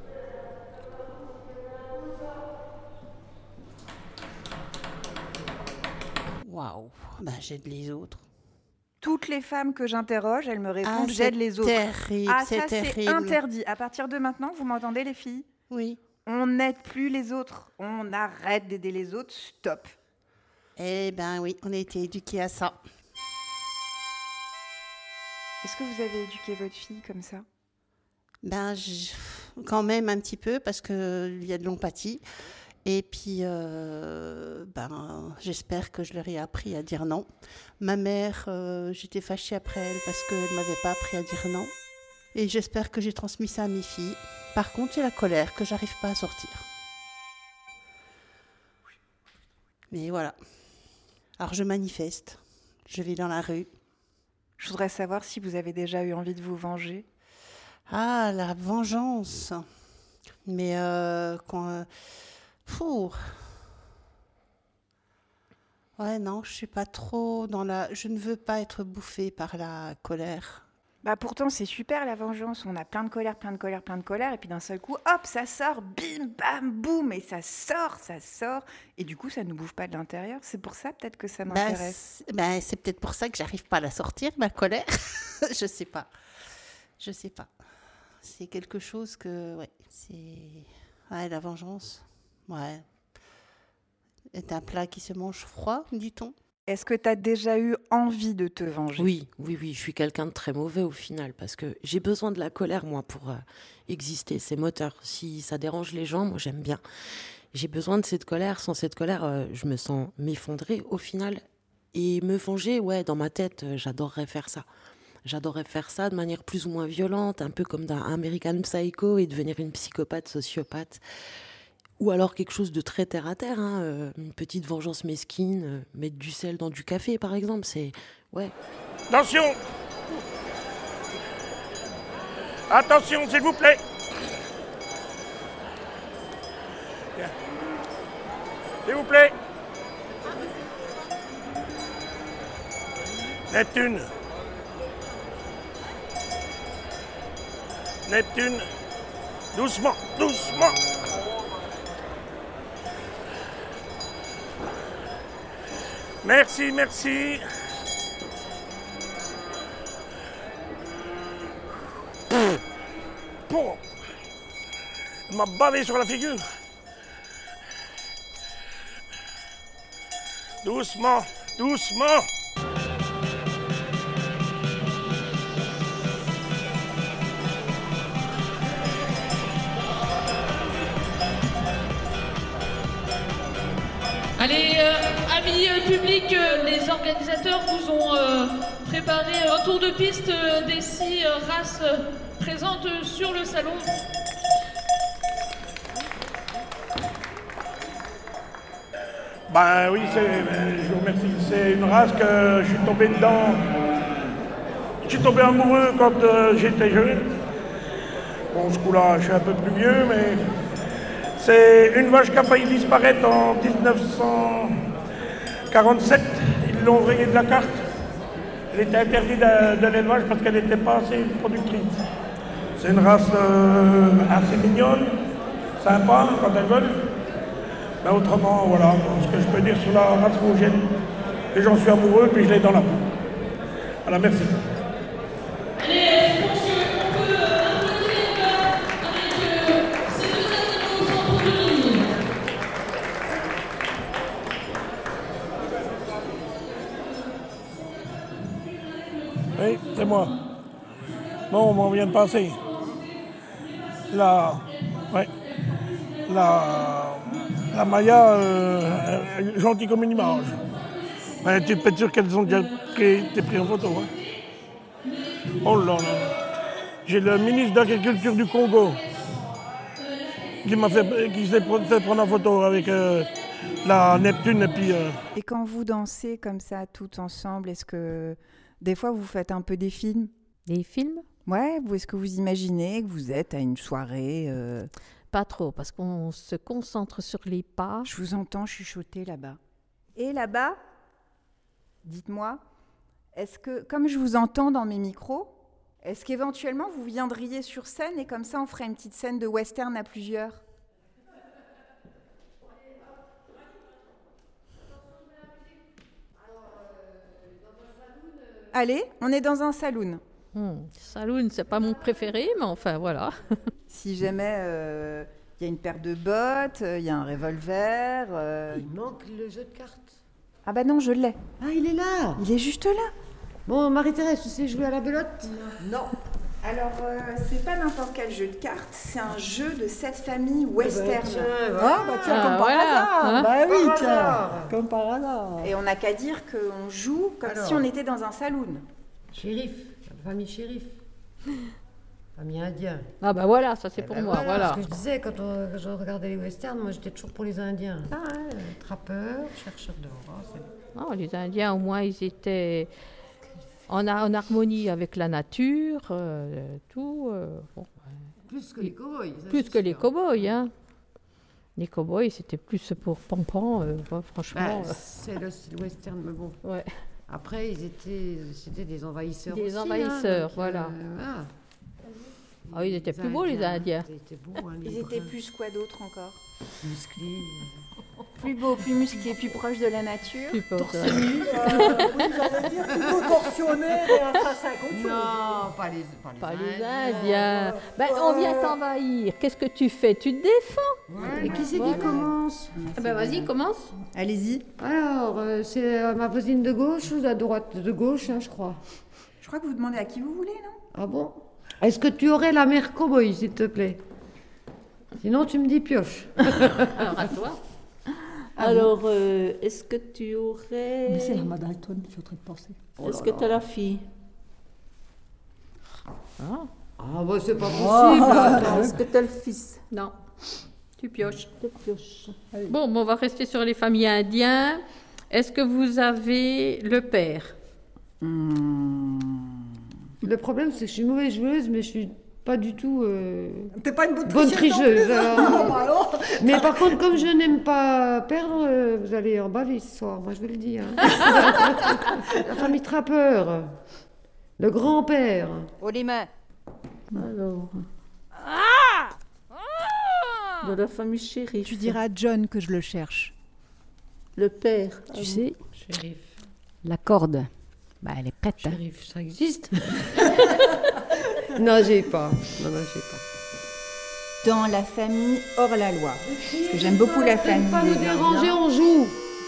Waouh, ben j'aide les autres. Toutes les femmes que j'interroge, elles me répondent Ah, j'aide c'est les autres. terrible, Ah, c'est ça c'est terrible. interdit. À partir de maintenant, vous m'entendez les filles? Oui. On n'aide plus les autres. On arrête d'aider les autres. Stop. Eh ben oui, on a été éduqués à ça. Est-ce que vous avez éduqué votre fille comme ça? Ben quand même un petit peu parce qu'il y a de l'empathie. Et puis, j'espère que je leur ai appris à dire non. Ma mère, j'étais fâchée après elle parce qu'elle ne m'avait pas appris à dire non. Et j'espère que j'ai transmis ça à mes filles. Par contre, j'ai la colère que j'arrive pas à sortir. Mais voilà. Alors je manifeste. Je vais dans la rue. Je voudrais savoir si vous avez déjà eu envie de vous venger. Ah, la vengeance. Mais ouais, non, je suis pas trop dans la... Je ne veux pas être bouffée par la colère. Bah pourtant, c'est super la vengeance. On a plein de colère, et puis d'un seul coup, hop, ça sort, bim, bam, boum, et ça sort. Et du coup, ça nous bouffe pas de l'intérieur. C'est pour ça peut-être que ça m'intéresse. C'est peut-être pour ça que j'arrive pas à la sortir, ma colère. Je sais pas. C'est quelque chose que... Ouais, c'est... Ouais, la vengeance, ouais. C'est un plat qui se mange froid, dit-on. Est-ce que tu as déjà eu envie de te venger ? Oui, je suis quelqu'un de très mauvais au final, parce que j'ai besoin de la colère, moi, pour exister. C'est moteur. Si ça dérange les gens, moi, j'aime bien. J'ai besoin de cette colère. Sans cette colère, je me sens m'effondrer au final. Et me venger, ouais, dans ma tête, j'adorerais faire ça. J'adorerais faire ça de manière plus ou moins violente, un peu comme dans American Psycho, et devenir une psychopathe, sociopathe. Ou alors quelque chose de très terre-à-terre, hein, une petite vengeance mesquine, mettre du sel dans du café, par exemple, c'est... Ouais. Attention ! Attention, s'il vous plaît ! Bien. S'il vous plaît ! Neptune ! Neptune, doucement, doucement. Merci, merci. Bon. Il m'a bavé sur la figure. Doucement, doucement. Allez, amis publics, les organisateurs vous ont préparé un tour de piste des 6 races présentes sur le salon. Ben oui, je vous remercie. C'est une race que je suis tombé dedans. Je suis tombé amoureux quand j'étais jeune. Bon, ce coup-là, je suis un peu plus vieux, mais... C'est une vache qui a failli disparaître en 1947. Ils l'ont rayée de la carte. Elle était interdite de l'élevage parce qu'elle n'était pas assez productrice. C'est une race assez mignonne, sympa quand elles veulent. Mais autrement, voilà, ce que je peux dire sur la race vosgienne, que j'en suis amoureux, puis je l'ai dans la peau. Voilà, merci. Oui, c'est moi. Bon, on vient de passer. La Maya, gentille comme une image. Mais tu peux être sûr qu'elles ont déjà été prises en photo. Hein. Oh là là. J'ai le ministre de l'Agriculture du Congo qui s'est fait prendre en photo avec la Neptune et puis... Et quand vous dansez comme ça, toutes ensemble, est-ce que des fois vous faites un peu des films ? Des films ? Ouais, est-ce que vous imaginez que vous êtes à une soirée Pas trop, parce qu'on se concentre sur les pas. Je vous entends chuchoter là-bas. Et là-bas, dites-moi, est-ce que, comme je vous entends dans mes micros, est-ce qu'éventuellement vous viendriez sur scène et comme ça on ferait une petite scène de western à plusieurs ? Allez, on est dans un saloon. Saloon, c'est pas mon préféré, mais enfin voilà. Si jamais y a une paire de bottes, il y a un revolver. Il manque le jeu de cartes. Ah bah non, je l'ai. Ah, il est là. Il est juste là. Bon, Marie-Thérèse, tu sais jouer à la belote ? Non. Alors, c'est pas n'importe quel jeu de cartes, c'est un jeu de cette famille western. Tiens, comme par hasard. Hein, bah oui, par tiens, hasard. comme par hasard. Et on n'a qu'à dire qu'on joue comme si on était dans un saloon. Shérif, la famille shérif. Famille indien. Ah bah voilà, ça c'est pour moi, voilà. Ce que je disais, quand je regardais les westerns, moi j'étais toujours pour les Indiens. Ah ouais, trappeurs, chercheurs d'or. Les Indiens, au moins, ils étaient... en harmonie avec la nature, tout. Bon. Plus que les cow-boys. Plus que les cow-boys, hein. Les cow-boys, c'était plus pour Pampan, franchement. C'est le western, mais bon. Ouais. Après, c'était des envahisseurs Des aussi, envahisseurs, hein, voilà. Ah, ils étaient plus beaux, les Indiens. Ils étaient plus quoi d'autre encore? Musclés. Plus beaux, plus musclés, plus proches de la nature. Plus torse proches. nu. Oui, j'allais dire plutôt torsionnés, mais ça, c'est autre chose. Non, pas les Indiens. Ben, on vient t'envahir. Qu'est-ce que tu fais? Tu te défends. Et qui c'est qui commence? Ben, vas-y, commence. Allez-y. Alors, c'est ma voisine de gauche ou de droite? De gauche, hein, je crois. Je crois que vous demandez à qui vous voulez, non? Ah bon? Est-ce que tu aurais la mère cow-boy, s'il te plaît? Sinon, tu me dis pioche. Alors, à toi. Alors, est-ce que tu aurais... Mais c'est la Madalton, je suis en train de penser. Est-ce que tu as la fille? Ah, bah, c'est pas possible. Est-ce que tu as le fils? Non. Tu pioches. Tu pioches. Allez. Bon, on va rester sur les familles indiennes. Est-ce que vous avez le père? Le problème, c'est que je suis mauvaise joueuse, mais je suis pas du tout T'es pas une bonne tricheuse. alors. Mais par contre, comme je n'aime pas perdre, vous allez en baver ce soir, moi je vais le dire. La famille Trappeur, le grand-père. Oh, les mains. Alors... de la famille Shérif. Tu diras à John que je le cherche. Le père. Tu sais, Shérif. la corde, bah, elle est prête. Hein. Shérif, ça existe? Non, j'ai pas. Non, j'ai pas. Dans la famille hors la loi. Parce que j'aime beaucoup la famille. Pas nous déranger, on joue.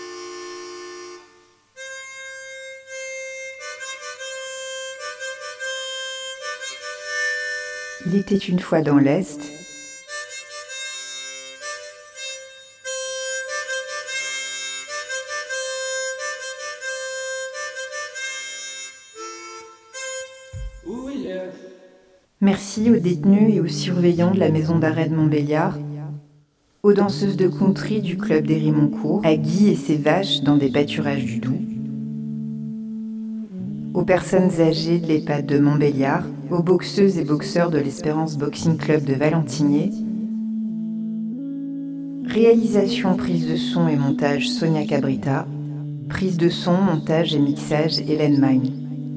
Il était une fois dans l'Est. Merci aux détenus et aux surveillants de la maison d'arrêt de Montbéliard, aux danseuses de country du club d'Hérimoncourt, à Guy et ses vaches dans des pâturages du Doubs, aux personnes âgées de l'EHPAD de Montbéliard, aux boxeuses et boxeurs de l'Espérance Boxing Club de Valentinier. Réalisation, prise de son et montage Sonia Cabrita. Prise de son, montage et mixage Hélène Magne.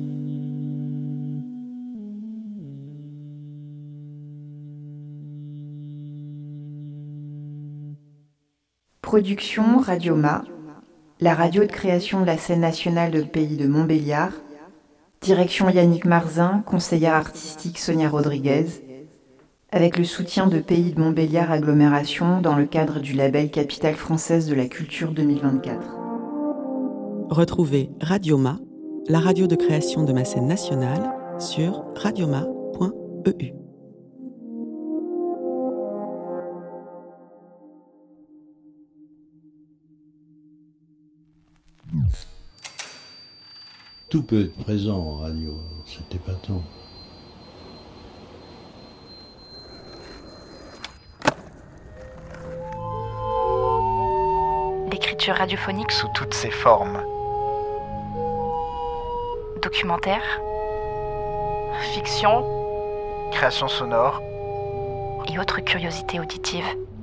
Production Radioma, la radio de création de la scène nationale de Pays de Montbéliard. Direction Yannick Marzin, conseillère artistique Sonia Rodriguez, avec le soutien de Pays de Montbéliard Agglomération dans le cadre du label Capitale Française de la Culture 2024. Retrouvez Radioma, la radio de création de ma scène nationale, sur radioma.eu. Tout peut être présent en radio, c'est épatant. L'écriture radiophonique sous toutes ses formes. Documentaire, fiction, création sonore et autres curiosités auditives.